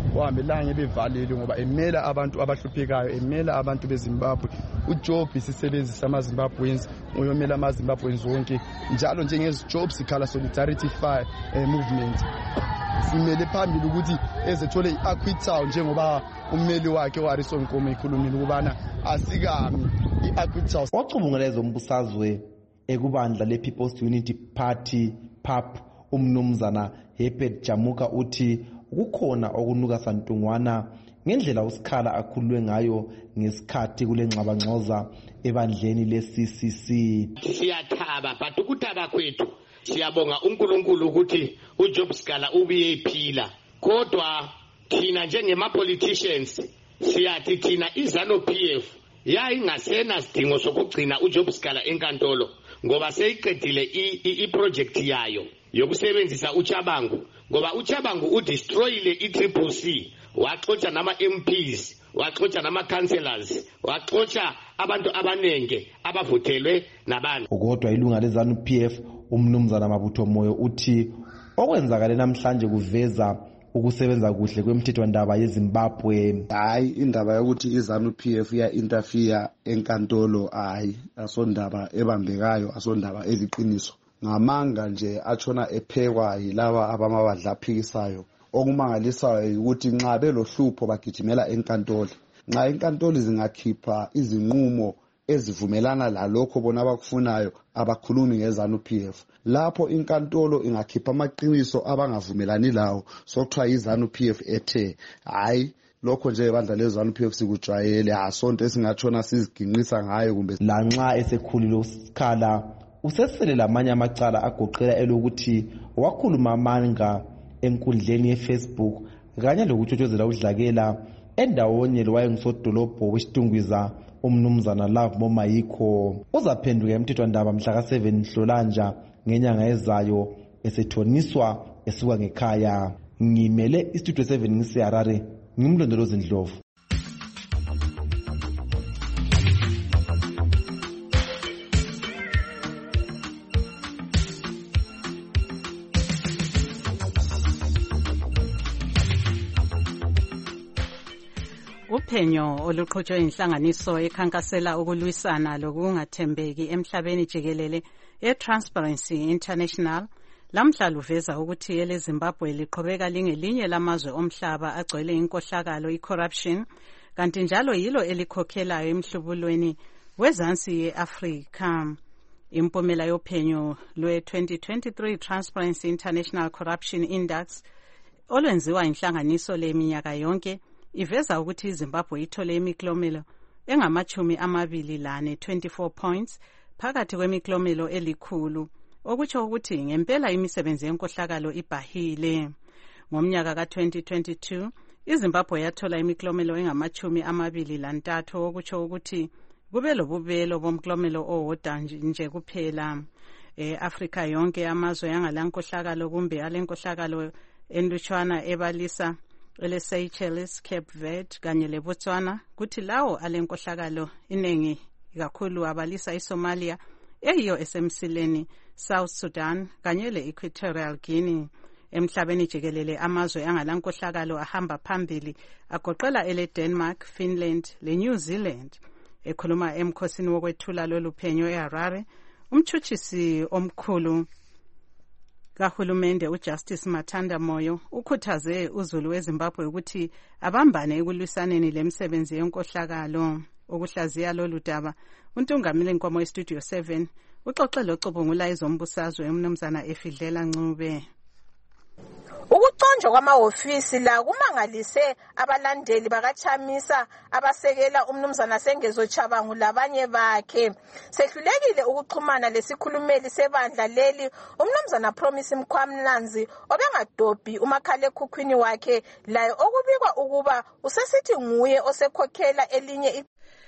owamelanga bevalelwe ngoba emela abantu abahluphekayo, emela abantu beZimbabwe. uJob isisebenzi samaZimbabweans uyomela amaZimbabweans wonke njalo njengezi-Job Sikhala Solidarity Fire movement. Simele phambili ukuthi ezethole i-Acquittal njengoba ummeli wakhe uHarrison Nkomo ekhulumile ukubana asikami i-Acquittal. Ocubungula ezombusazwe ekubandla le-People's Unity Party PAP umnumzana Herbert Jamuka uthi kukhona okunuka santungwana ngendlela uSikhala akhululwe ngayo ngesikhathi kule ngxabangxoza ebandleni le-CCC. Siyathaba but ukuthaba kwethu siyabonga uNkulunkulu ukuthi uJob Sikhala ubuye ephila, kodwa thina njengema-politicians siyathi thina iZANU-PF yayingasena sidingo sokugcina uJob Sikhala enkantolo ngoba seyiqedile iprojekthi yayo yokusebenzisa uChabangu, ngoba uChabangu udestroyile i-CCC, waxotsha nama-MPs, waxotsha nama-councillors, waxotsha abantu abanenge abavotelwe nabantu. Kodwa ilunga leZANU-PF umnumzana Mabutho Moyo uthi okwenzakale namhlanje kuveza ukusebenza kuhle kwemithethwandaba yeZimbabwe. Hayi indaba yokuthi iZANU-PF ya-interfere enkantolo, hayi asondaba ebambekayo, asondaba eliqiniso. Ngamanga nje atshona ephekwa yilaba abamabadlaphikisayo. Okumangalisayo ukuthi nxa belohlupho bagijimela enkantolo. Nxa inkantolo zingakhipha izinqumo ezivumelana lalokho bona abakufunayo abakhulumi ngeZANU-PF. Lapho inkantolo ingakhipha amaqiniso abangavumelani lawo sokuthiwa iZANU-PF ethe hayi lokho nje ibandla leZANU-PF sikujwayele, asonto esingatshona siziginqisa ngayo kumbe. Lanxa esekhulile uSikhala usesele lamanye amacala agoqela elokuthi wakhuluma amanga enkundleni yeFacebook kanye lokutshotshozela udlakela endawonye lowayengisodolobho wesitungwiza umnumzana Love Momayiko. Uzaphenduka emthethwandaba mhla ka-7 Nhlolanja ngenyanga ezayo esethoniswa esuka ngekhaya. Ngimele istudio 7 ngiseHarare, ngimlondolozi Ndlovu. Uphenyo oluqhutshwe inhlanganiso ekhankasela ukulwisana lokungathembeki emhlabeni jikelele eTransparency International lamhla luveza ukuthi eleZimbabwe liqhubeka lingelinye lamazwe omhlaba agcwele inkohlakalo i-corruption, kanti njalo yilo elikhokhelayo emhlubulweni wezansi ye-Afrika. Impumela yophenyo lwe-2023 Transparency International Corruption Index olwenziwa inhlanganiso leminyaka yonke iveza ukuthi iZimbabwe ithole imiklomelo engama-24 24 points phakathi kwemiklomelo elikhulu, okutsho ukuthi ngempela imisebenzi yenkohlakalo ibhahile. Ngomnyaka ka-2022 iZimbabwe yathola imiklomelo engama-23, okutsho ukuthi kube lobubelo bomklomelo owodwa nje kuphela. Afrika yonke amazwe yangalankohlakalo kumbe alenkohlakalo enlutshwana ebalisa ele-Seychelles, Cape Verde kanye leBotswana, kuthi lawo alenkohlakalo inengi kakhulu abalisa iSomalia eyiyo esemsileni, South Sudan kanye le-Equatorial Guinea. Emhlabeni jikelele amazwe angalankohlakalo ahamba phambili agoqela ele-Denmark, Finland le-New Zealand. Ekhuluma emkhosini wokwethula lolu phenyo eHarare, umtshutshisi omkhulu kahulumende uJustice Mathanda Moyo ukhuthaze uzulu weZimbabwe ukuthi abambane ekulwisaneni lemsebenzi yenkohlakalo. Ukuhlaziya lolu daba uNtungameli Nkomo eStudio 7 uxoxe locubungula ezombusazwe umnumzana Efidlela Ncube. Ukuconjwa kwamahhovisi la kumangalise abalandeli bakaChamisa abasekela umnumzana Sengezo Chabangu labanye bakhe. Sehlulekile ukuxhumana lesikhulumeli sebandla leli umnumzana Promise Mkhwamnanzi obengadobhi umakhalekhukhwini wakhe layo okubikwa ukuba usesithi nguye osekhokhela elinye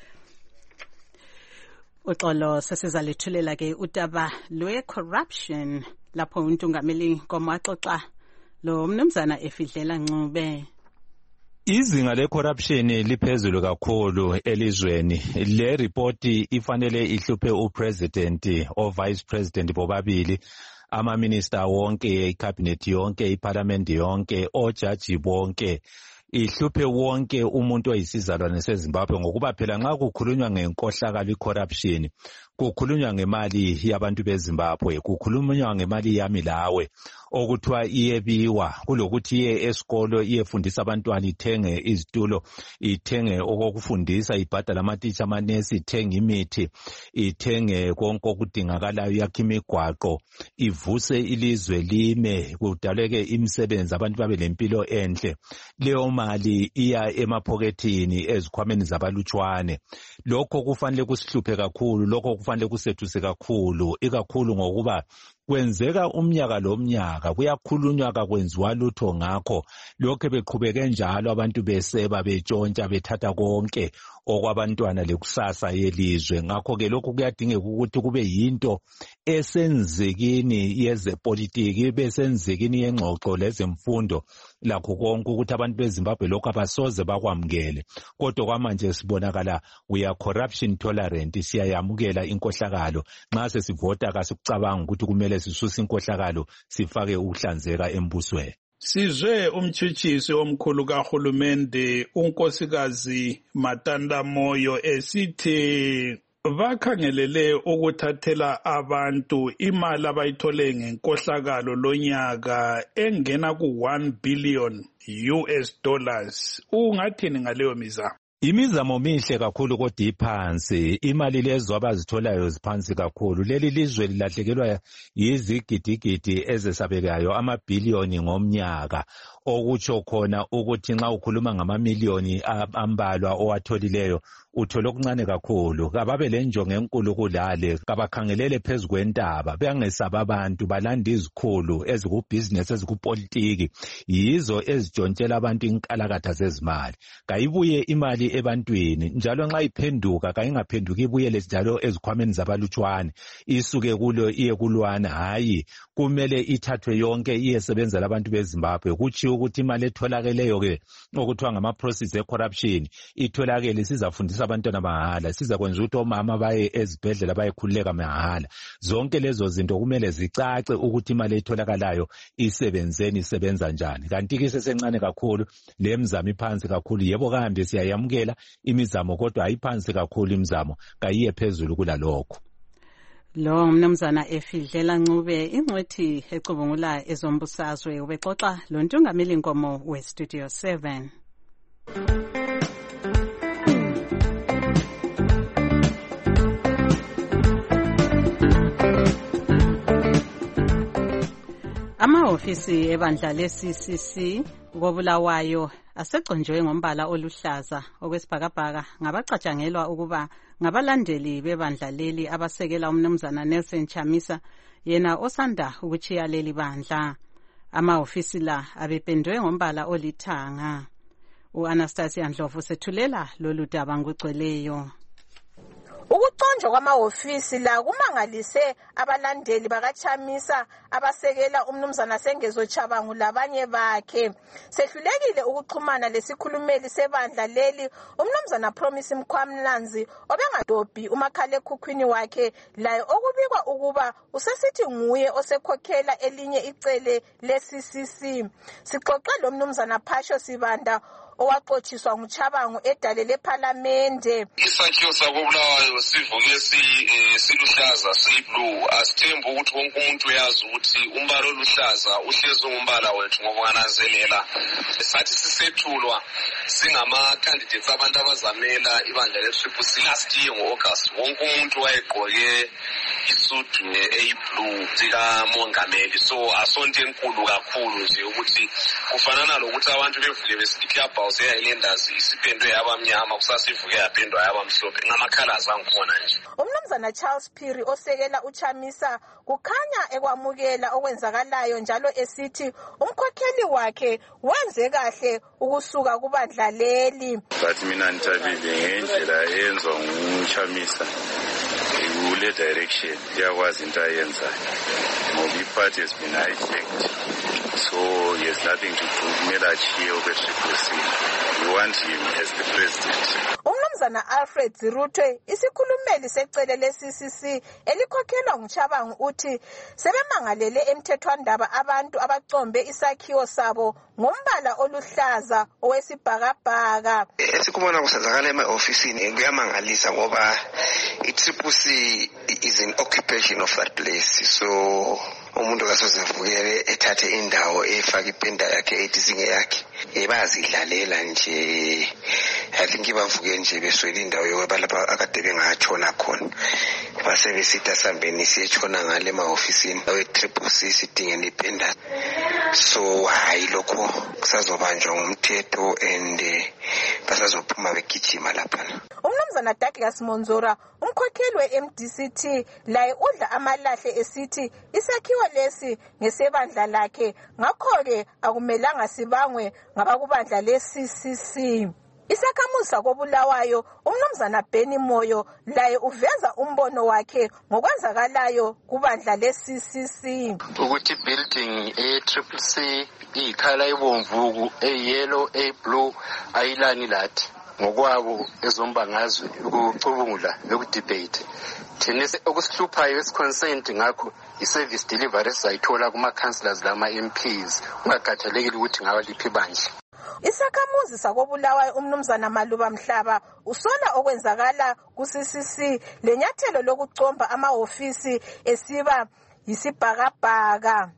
uxolo. Sesizalithulela ke udaba lwe-corruption lapho uNtungameli Nkomo axoxa lo mnumzana Efidlela Ncube. Izinga le-corruption liphezulu kakhulu elizweni. Le report ifanele ihluphe upresident o-vice president bobabili, ama-minister wonke, i-cabinet yonke, i-parliament yonke, ojaji bonke. ihluphe wonke umuntu oyisizalwane seZimbabwe, ngokuba phela nxa kukhulunywa ngenkohlakalo i-corruption kukhulunywa ngemali yabantu beZimbabwe, kukhulunywa ngemali yami lawe okuthiwa iyebiwa, kulokuthi iye esikolo iyefundisa abantwana, ithenge izitulo, ithenge okokufundisa, ibhadala amatitsha, amanesi, ithenge imithi, ithenge konke okudingakalayo, yakhe imigwaqo, ivuse ilizwe lime, kudaleke imisebenzi, abantu babe lempilo enhle. Leyo mali iya emaphokethini ezikhwameni zabalutshwane. Lokho kufanele kusihluphe kakhulu, lokho kufanele kusethuse kakhulu, ikakhulu ngokuba kwenzeka umnyaka lomnyaka, kuyakhulunywa kakwenziwa lutho ngakho. Lokho beqhubeke njalo, abantu beseba, betshontsha, bethatha konke okwabantwana lekusasa yelizwe. Ngakho-ke lokhu kuyadingeka ukuthi kube yinto esenzekini yezepolitiki, ibe senzekini yengxoxo lezemfundo, lakho konke ukuthi abantu beZimbabwe lokhu abasoze bakwamukele. Kodwa kwamanje sibonakala we are corruption tolerant, siyayamukela inkohlakalo. Nxa sesivota kasikucabanga ukuthi kumele sisuse inkohlakalo sifake ukuhlanzeka embusweni. Sizwe umtshutshisi omkhulu kahulumende unkosikazi Matanda Moyo esithi bakhangelele ukuthathela abantu imali abayithole ngenkohlakalo lonyaka engena ku$1 billion. Ungathini ngaleyo mizamo? Imizamo mihle kakhulu kodwa iphansi, imali lezo abazitholayo ziphansi kakhulu. Leli lizwe lilahlekelwa yizigidigidi ezesabekayo, amabhiliyoni ngomnyaka, okutsho khona ukuthi nxa ukhuluma ngamamiliyoni ambalwa owatholileyo uthola okuncane kakhulu. Kababe lenjongo enkulu kulale, kabakhangelele phezu kwentaba, bengesaba abantu, balanda izikhulu ezikubhizinesi, ezikupolitiki, yizo ezitshontshela abantu inkalakatha zezimali. Kayibuye imali ebantwini, njalo nxa iphenduka kayingaphenduki ibuyele njalo ezikhwameni zabalutshwane, isuke kulo iye kulwana. Hayi, kumele ithathwe yonke iyesebenzela abantu beZimbabwe. Kutshiwo ukuthi imali etholakeleyo-ke okuthiwa ngama-proceeds e-corruption itholakele, sizafundisa abantwana mahala, sizakwenza ukuthi omama baye ezibhedlela bayekhululeka mahala. Zonke lezo zinto kumele zicace ukuthi imali etholakalayo isebenzeni, isebenza njani. Kanti-ke isesencane kakhulu, le mizamo iphansi kakhulu. Yebo kambe siyayamukela imizamo, kodwa ayiphansi kakhulu imizamo, kayiye phezulu kulalokho. Lo mnumzana Efidlela Ncube, ingcwethi ecubungula ezombusazwe, ubexoxa lo ntungameli nkomo we-Studio 7. Amahofisi ebandla le-CCC koBulawayo aseconjwe ngombala oluhlaza okwesibhakabhaka ngabacatshangelwa ukuba ngabalandeli bebandla leli abasekela umnumzana Nelson Chamisa, yena osanda ukuchiya leli bandla. Amahofisi la abependwe ngombala olithanga. U-Anastasia Ndlovu sethulela lolu daba ngokugcweleyo. Ukuconjwa kwamahofisi la kumangalise abalandeli bakaChamisa abasekela umnumzana Sengezo Chabangu labanye bakhe. Sehlulekile ukuxhumana lesikhulumeli sebandla leli umnumzana Promise Mkhwamlanzi obengadobhi umakhalekhukhwini wakhe, laye okubikwa ukuba usesithi nguye osekhokhela elinye icele le-CCC. Sixoxe lo mnumzana Phasho Sibanda owaxotshiswa nguChabangu edale lephalamende. Isakhiwo sakoBulawayo sivuke siluhlaza, siyiblue. Asithemba ukuthi wonke umuntu uyazi ukuthi umbala oluhlaza uhlezi umbala wethu ngoba ngananzelela. Sathi sisethulwa singama-candidates abantu abazamela ibandla le-CCC last year ngo-August. Wonke umuntu wayegqoke isudu eyiblue sikamongameli. So asonto enkulu kakhulu nje ukuthi kufanana lokuthi abantu bevuke besithi clubhouse eyayilendazi isipendwe yabamnyama kusasivuke yapendwa yabamhlophe ngamakhalazi angikhona nje. Umnumzana Charles Phiri osekela uChamisa kukhanya ekwamukela okwenzakalayo, njalo esithi umkhokheli wakhe wenze kahle ukusuka kubandla leli. But mina nithabile ngendlela eyenzwa nguChamisa kule direction yakwazi into ayenzayo ngoba iphathi has been hijacked, so he has nothing to do. Kumele achiye okwe-CCC. We want him as the president. umnumzana Alfred Zirutwe isikhulumeli secele le-CCC elikhokhelwa nguChabangu uthi sebemangalele emthethwandaba abantu abacombe isakhiwo sabo ngombala oluhlaza owesibhakabhaka. Esikubona kusenzakala ema-ofisini kuyamangalisa ngoba i-CCC is an occupation of that place, so umuntu kasozevukele ethathe indawo efaka ipenda yakhe ethi singeyakhe bazidlalela nje. I think bavuke nje beswele indawo yokuba lapha akade bengatshona khona base besitha sambeni siyetshona ngale ema-ofisini awe-CCC sidingela ipenda. So hayi lokho kusazobanjwa ngumthetho and basazophuma begijima lapha. Umnumzana Douglas Monzora umkhokheli we-MDCT laye udla amalahle esithi isakhiwo lesi ngesebandla lakhe ngakho-ke akumelanga sibangwe ngabakubandla le-CCC. Isakhamuzi sakoBulawayo umnumzana Benny Moyo laye uveza umbono wakhe ngokwenzakalayo kubandla le-CCC. Ukuthi building e-CCC ikhala ibomvuku e-yellow e-blue ayilani lathi ngokwabo ezombangazwe ukucubungula lokudebate. Thina okusihluphayo esiconsent ngakho i-service delivery sizayithola kuma-councillors lama-MPs ungakhathalekile ukuthi ngawa liphi bandla. Isakhamuzi sakoBulawayo umnumzana Maluba Mhlaba usola okwenzakala ku-CCC lenyathelo lokucomba ama-ofisi esiba yisibhakabhaka.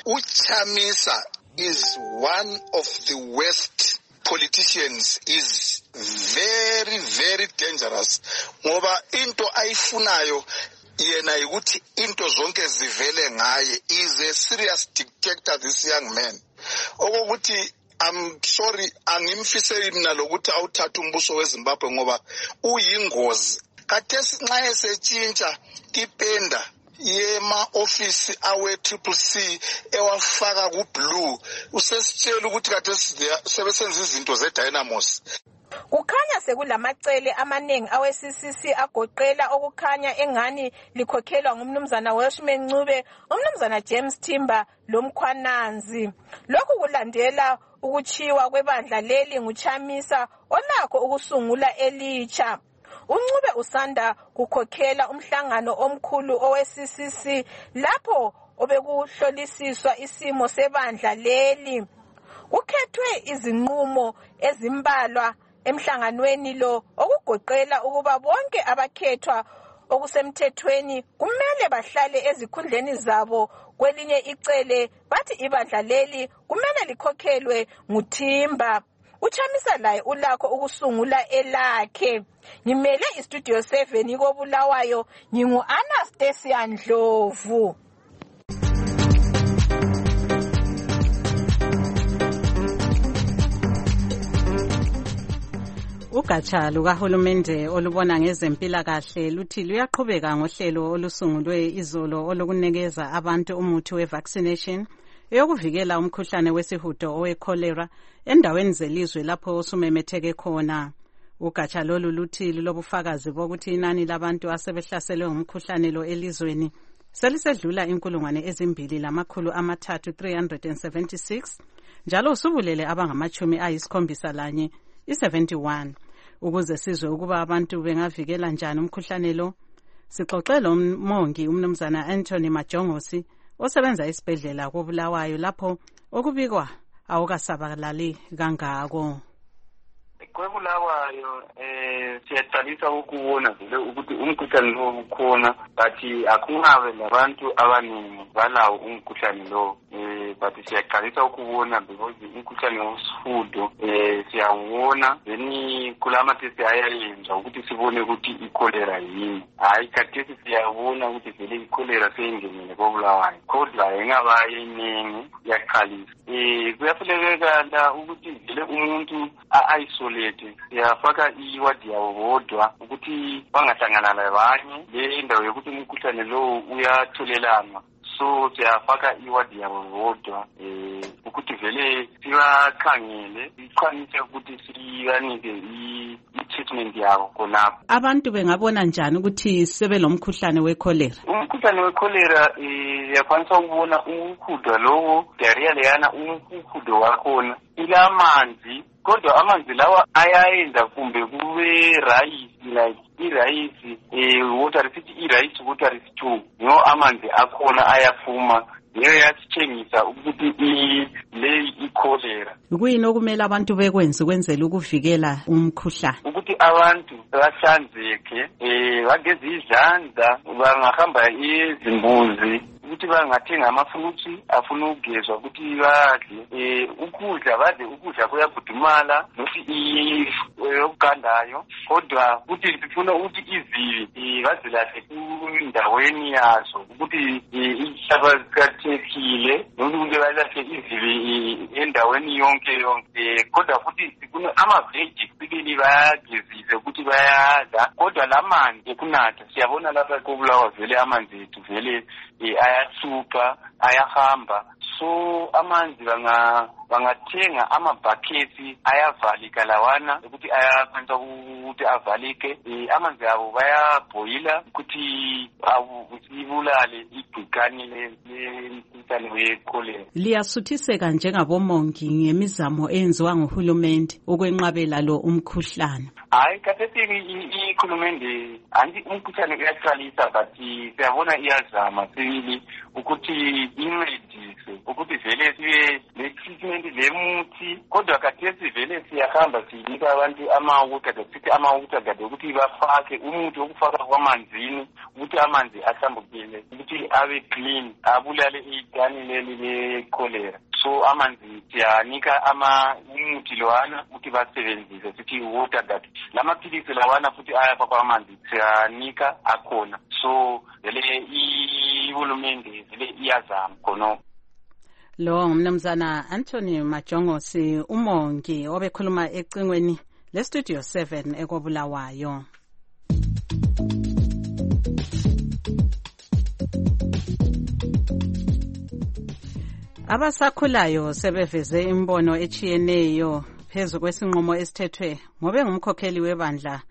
UChamisa is one of the worst politicians, is very, very dangerous ngoba into ayifunayo yena ukuthi into zonke zivele ngaye. Is a serious dictator, this young man. Okokuthi I'm sorry angimfiseli mina lokuthi awuthatha umbuso weZimbabwe ngoba uyingozi. Kathesi nxa esetshintsha ipenda yema-ofisi awe-CCC ewafaka ku-blue usesitshela ukuthi kathesi sebesenza izinto ze-dynamos. Kukhanya sekulamacele amaningi awe-CCC agoqela okukhanya engani likhokhelwa ngumnumzana Welshman Ncube, umnumzana James Timber lomkhwananzi. Lokhu kulandela ukuchiwa kwebandla leli nguChamisa olakho ukusungula elitsha. uNcube usanda kukhokhela umhlangano omkhulu owe-CCC lapho obekuhlolisiswa isimo sebandla leli. Kukhethwe izinqumo ezimbalwa emhlanganweni lo okugoqela ukuba bonke abakhethwa okusemthethweni kumele bahlale ezikhundleni zabo. Kwelinye icele bathi ibandla leli kumele likhokhelwe nguThimba. uChamisa laye ulakho ukusungula elakhe. Ngimele istudio 7 koBulawayo ngingu-Anastasia Ndlovu. Ugatsha lukahulumende olubona ngezempilakahle luthi luyaqhubeka ngohlelo olusungulwe izolo olokunikeza abantu umuthi we-vaccination eyokuvikela umkhuhlane wesihudo owe-cholera endaweni zelizwe lapho osumemetheke khona. Ugatsha lolu luthi lulobufakazi bokuthi inani labantu asebehlaselwe ngumkhuhlane lo elizweni selisedlula 2,376 njalo usubulele abangama-71 i-71. Ukuze sizwe ukuba abantu bengavikela njani umkhuhlane lo, sixoxe lo mongi umnumzana Anthony Majongosi osebenza esibhedlela koBulawayo lapho okubikwa awukasabalali kangako. KweBulawayo siyaqalisa ukubona vele ukuthi umkhuhlane lo ukhona, but akungabe labantu abaningi balawo umkhuhlane lo. But siyaqalisa ukubona because umkhuhlane wesihudo siyawubona, then kulamathesi ayayenza ukuthi sibone ukuthi i-cholera yini. Hayi khathesi siyabona ukuthi vele i-cholera seyingenile koBulawayo, kodwa engabaye iningi iyaqalisa. Kuyafunekala ukuthi vele umuntu a-isolate, siyafaka iwadi yabo bodwa ukuthi bangahlangana labanye le ndawo yokuthi umkhuhlane lo uyatholelana. So siyafaka iwadi yabo bodwa ukuthi vele sibakhangele siqhanise ukuthi sibanike i-treatment yabo khonapho. Abantu bengabona njani ukuthi sebelomkhuhlane we-cholera? Umkhuhlane we-cholera yakwanisa ukubona umkhudo lowo diarrhea leyana umkhudo wakhona ilamanzi kodwa amanzi lawa ayayenza kumbe kube rice like irayisi water sithi irayisi water is 2 no amanzi akhona ayaphuma leyo yasitshengisa ukuthi le ikholera. Kuyini okumele abantu bekwenze ukwenzela ukuvikela umkhuhlane? Ukuthi abantu bahlanzeke, bageze izandla, bangahamba izimbuzi, ukuthi bangathenga amafruthi afuna ukugezwa ukuthi badle, ukudla badle ukudla kuyagudumala nokuthi okugandayo, kodwa ukuthi sifuna ukuthi izibi bazilahle kundaweni yazo, ukuthi ihlaba kathekile nokuthi balahle izibi endaweni yonke, kodwa futhi sifuna amaveji sibili bayagezise ukuthi bayadla, kodwa lamanzi ekunatha siyabona lapha koBulawayo vele amanzi ethu vele ayasupha ayahamba, so amanzi bangathenga amabhaketi ayavalika lawana ukuthi ayakwanisa ukuthi avalike, amanzi abo bayabhoyila ukuthi ibulale igcikwane lemkhuhlane wekholera. Liyasuthiseka njengabomongi ngemizamo eyenziwa nguhulumende ukwenqabela lo umkhuhlane? Hayi, kathesi ihulumende anti umkhuhlane uyaqalisa but siyabona iyazama sibili ukuthi incedise ukuthi vele sibe le-treatment lemuthi, kodwa kathesi vele siyahamba sinika abantu ama-water ukuthi bafake umuthi wokufaka kwamanzini ukuthi amanzi ahlambukile, ukuthi abe clean, abulale igciwane leli lekholera. So amanzi siyanika umuthi lowana ukuthi basebenzise sithi water guard. Lamaphilisi lawana futhi ayafakwa amanzi siyanika akhona. So vele ihulumende vele iyazama khonokho. Lo ngumnumzana Anthony Majongosi, umongi obekhuluma ecingweni leStudio 7 eKoBulawayo. Abasakhulayo sebeveze imbono echiyeneyo phezu kwesinqumo esithethwe ngobe ngumkhokheli webandla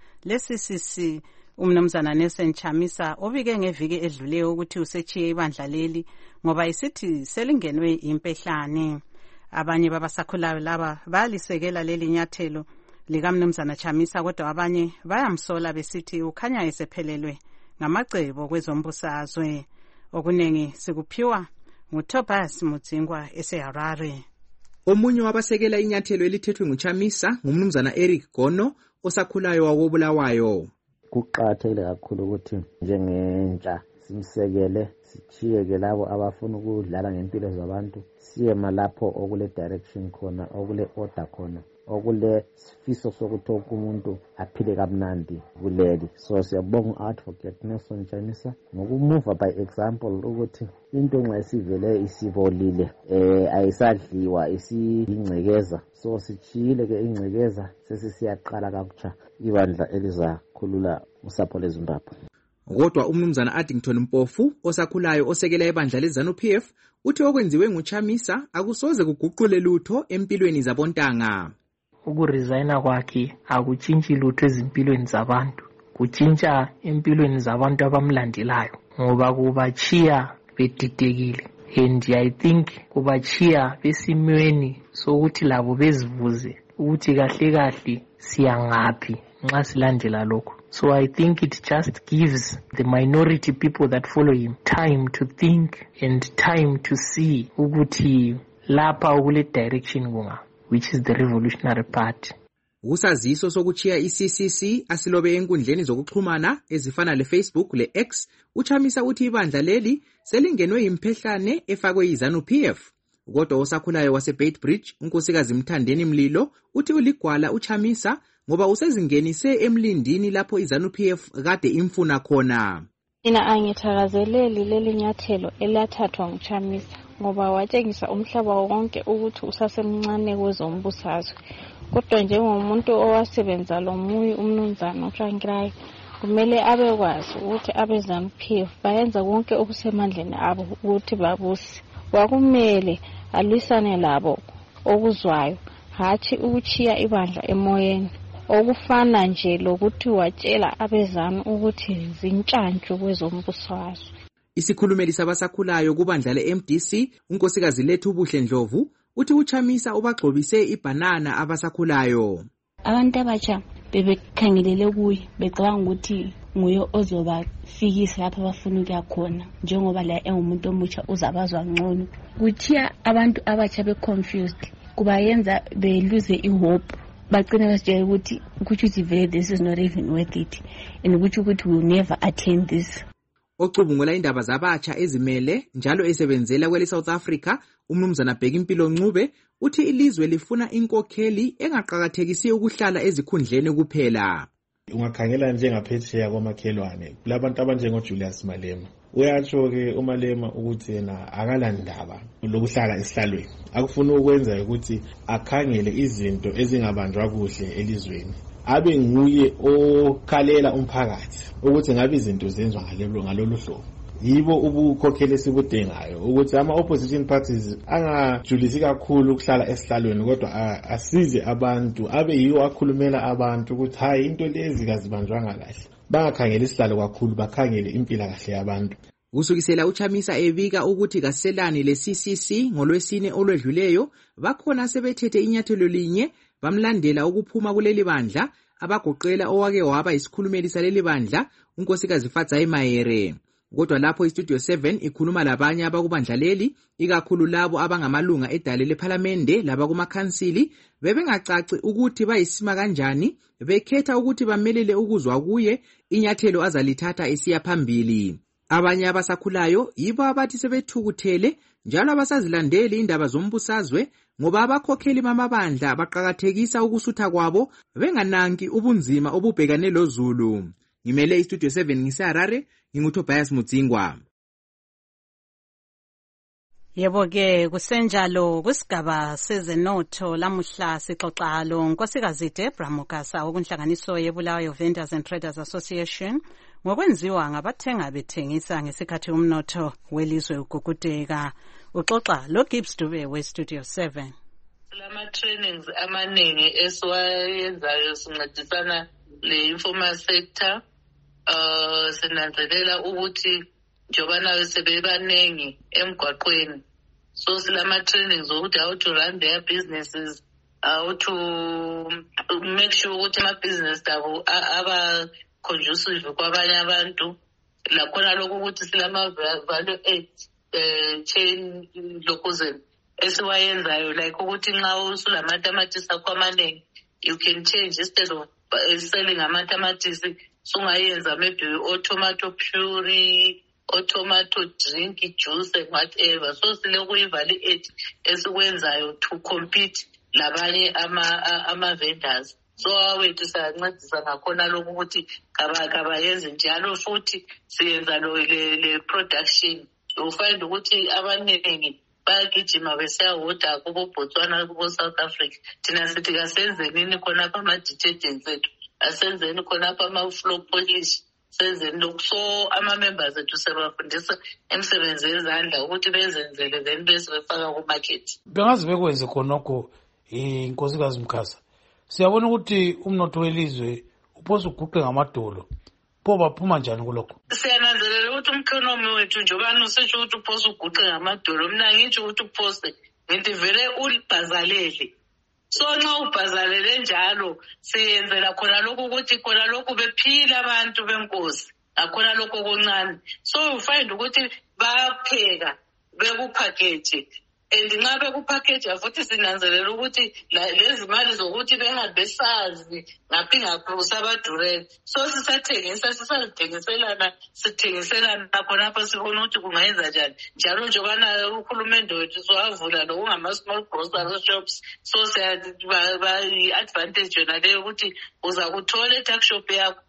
le-CCC umnumzana Nelson Chamisa obike ngeviki edluleyo ukuthi usechiye ibandla leli ngoba isithi selingenwe impehlane. Abanye babasakhulayo laba balisekela leli nyathelo likamnumzana Chamisa, kodwa abanye bayamsola besithi ukhanya esephelelwe ngamacebo kwezombusazwe. Okunengi sikuphiwa nguTobias Mudzingwa eseHarare. Omunye wabasekela inyathelo elithethwe nguChamisa ngumnumzana Eric Gono osakhulayo wakoBulawayo. Kuqakathekile kakhulu ukuthi njengentsha simsekele, sichiyeke labo abafuna ukudlala ngempilo zabantu, siyema lapho okule direction khona, okule order khona, okule sifiso sokuthi umuntu aphile kamnandi kuleli. So siyabonga advocate Nelson Chamisa ngokumuva by example ukuthi into nxa isivele isibolile ayisadliwa isiyingcekeza. So sichiyile ke ingcekeza, sesisiyaqala kakutsha ibandla elizakhulula usapho leZimbabwe. Kodwa umnumzana Addington Mpofu osakhulayo osekela ibandla leZANU-PF uthi okwenziwe nguChamisa akusoze kuguqule lutho empilweni zabontanga. Ukuresigna kwakhe akutshintshi lutho ezimpilweni zabantu, kutshintsha empilweni zabantu abamlandelayo ngoba kubachiya bedidekile, and I think kubachiya besimweni sokuthi labo bezivuze ukuthi kahle kahle siyangaphi nxa silandela lokho. So I think it just gives the minority people that follow him time to think and time to see ukuthi lapha ukule direction kunga, which is the Revolutionary Party. Usaziso sokuchiya iCCC asilobe enkundleni zokuxhumana ezifana leFacebook leX, uChamisa uthi ibandla leli selingenwe impehlane efakwe yiZANU-PF. Kodwa osakhulayo waseBeitbridge unkosikazi Mthandeni Mlilo uthi uligwala uChamisa ngoba usezingenise emlindini lapho iZANU-PF kade imfuna khona. Mina angithakazeleli leli nyathelo elathathwa nguChamisa ngoba watshengisa umhlaba wonke ukuthi usasemncane kwezombusazwe. Kodwa njengomuntu owasebenza lomuyi umnumzana uTrankirayo kumele abekwazi ukuthi abeZANU-PF bayenza konke okusemandleni abo ukuthi babuse. Wakumele alwisane labo okuzwayo, hathi ukuchiya ibandla emoyeni, okufana nje lokuthi watshela abezanu ukuthi zintshantshu kwezombusazwe. Isikhulumeli sabasakhulayo kubandla leMDC unkosikazi Lethu Buhle Ndlovu uthi uChamisa ubagxobise ibhanana abasakhulayo. Abantu abatsha bebekhangelele kuye becabanga ukuthi nguye ozobafikisa lapha abafuna ukuya khona njengoba la engumuntu omutsha uzabazwa ngcono. Kuthiya abantu abatsha be-confused kubayenza belose i-hope, bagcina basitshela ukuthi ukuthi vele this is not even worth it and ukuthi we will never attain this. Ocubungula indaba zabatsha ezimele njalo esebenzela kwele South Africa, umnumzana Bhekimpilo Ncube uthi ilizwe lifuna inkokheli engaqhakathekisi ukuhlala ezikhundleni kuphela. Ungakhangela njengaphetsheya kwamakhelwane kulabantu abanjengo Julius Malema. Uyatsho ke uMalema ukuthi yena akalandaba lokuhlala esihlalweni. Akufuna ukwenza ukuthi akhangele izinto ezingabanjwa kuhle elizweni. Abe nguye okhalela umphakathi ukuthi ngabe izinto zenziwa ngalolu hlobo. Yibo ubukhokheli esibudingayo ukuthi ama-opposition parties angajulisi kakhulu ukuhlala esihlalweni kodwa asize abantu, abe yiwo akhulumela abantu ukuthi hayi into lezi kazibanjwanga kahle. Bangakhangela isihlalo kakhulu, bakhangele impilakahle yabantu. Kusukisela uChamisa ebika ukuthi kaselani le-CCC ngolwesine olwedluleyo bakhona sebethethe inyathelo linye bamlandela ukuphuma kuleli bandla abagoqela owake waba isikhulumeli saleli bandla unkosikazi Fatsayi Mayere. Kodwa lapho iStudio 7 ikhuluma labanye abakubandla leli, ikakhulu labo abangamalunga edale lePhalamende labakumakhansili, bebengacaci ukuthi bayisima kanjani, bekhetha ukuthi bamelele ukuzwa kuye inyathelo azalithatha esiya phambili. Abanye abasakhulayo yibo abathi sebethukuthele njalo abasazilandeli indaba zombusazwe ngoba abakhokheli bamabandla baqhakathekisa ukusutha kwabo bengananki ubunzima obubhekane loZulu. Ngimele iStudio 7 ngiseHarare, nginguTobias Mudzingwa. Yebo ke kusenjalo kusigaba sezenotho lamuhla sixoxa lo Nkosikazi Deborah Mukasa okunhlanganiso yeBulawayo Vendors and Traders Association ngokwenziwa ngabathenga bethengisa ngesikhathi umnotho welizwe ugugudeka. Uxoxa lo Gibbs Dube weStudio 7. Lama trainings amaningi esiwayenzayo sincedisana le-informal sector. Sinanzelela ukuthi njoba nawe sebebanengi emgwaqweni, so silama trainings ukuthi how to run their businesses, how to make sure ukuthi ama-business abo aba conducive kwabanye abantu. Lakhona lokho ukuthi silama value add chain lokuzen esiwayenzayo, like ukuthi nxa usulamatamatisi akho amaningi, you can change instead of selling amatamatisi sungayenza maybe tomato puree or tomato drink juice and whatever. So sile kuyivalue add esikwenzayo to compete labanye ama vendors. So awethu sancedisa ngakhona lokho ukuthi kabayenze njalo futhi siyenza le production. You find ukuthi abaningi bayagijima besiyahoda kubo Botswana kubo South Africa. Thina sithi kasenzeni khona ama-detergents ethu, asenzeni khona ama-floor polish, senzeni lokhu. So ama-members ethu sebafundisa imisebenzi yezandla ukuthi bezenzele then bese befaka ku-market. Bengazi bekwenze khonokho Nkosikazi Mkhasa. Siyabona ukuthi umnotho welizwe uphosa uguqe ngamadolo. Pho baphuma njani kulokho? Siyananzelela ukuthi umkhonomi wethu njengoba usesho ukuthi uphosa uguqe ngamadolo, mina ngitsho ukuthi uphose ngithi vele ulibhazalele. So nxa ubhazalele njalo siyenzela khona lokho ukuthi khona lokho bephila abantu benkosi akhona lokho kuncane. So you find ukuthi bayapheka bekupackage, and nxa bekupackage futhi sinanzelela ukuthi lezi mali zokuthi bengabesazi ngaphi ngaphi sabadurela. So sithengiselana khonapho sibona ukuthi kungayenza njani. Njalo njengobana uhulumende wethu sowavula lokungama-small grocery shops, so siya-advantage yona leyo ukuthi uza kuthola i-tuck shop yakho.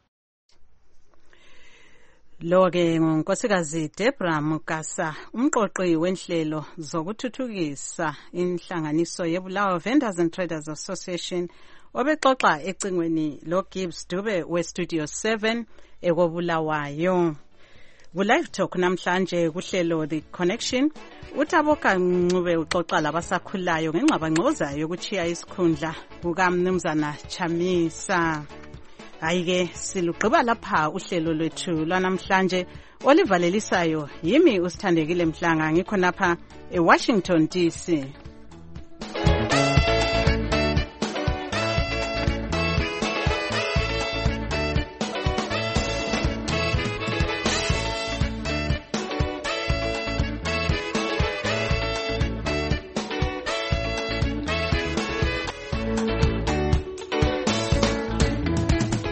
Lo-ke ngunkosikazi Deborah Mukasa, umqoqi wenhlelo zokuthuthukisa inhlanganiso yeBulawayo Vendors and Traders Association, obexoxa ecingweni lo Gibbs Dube weStudio 7 ekobulawayo. Ku-Live Talk namhlanje kuhlelo The Connection, uTaboka Ncube uxoxa labasakhulayo ngengxabangxoza yokuchiya isikhundla kukaMnumzana Chamisa. Hayi-ke silugqiba lapha uhlelo lwethu lwanamhlanje olivalelisayo yimi uSithandekile Mhlanga, ngikhonapha eWashington DC.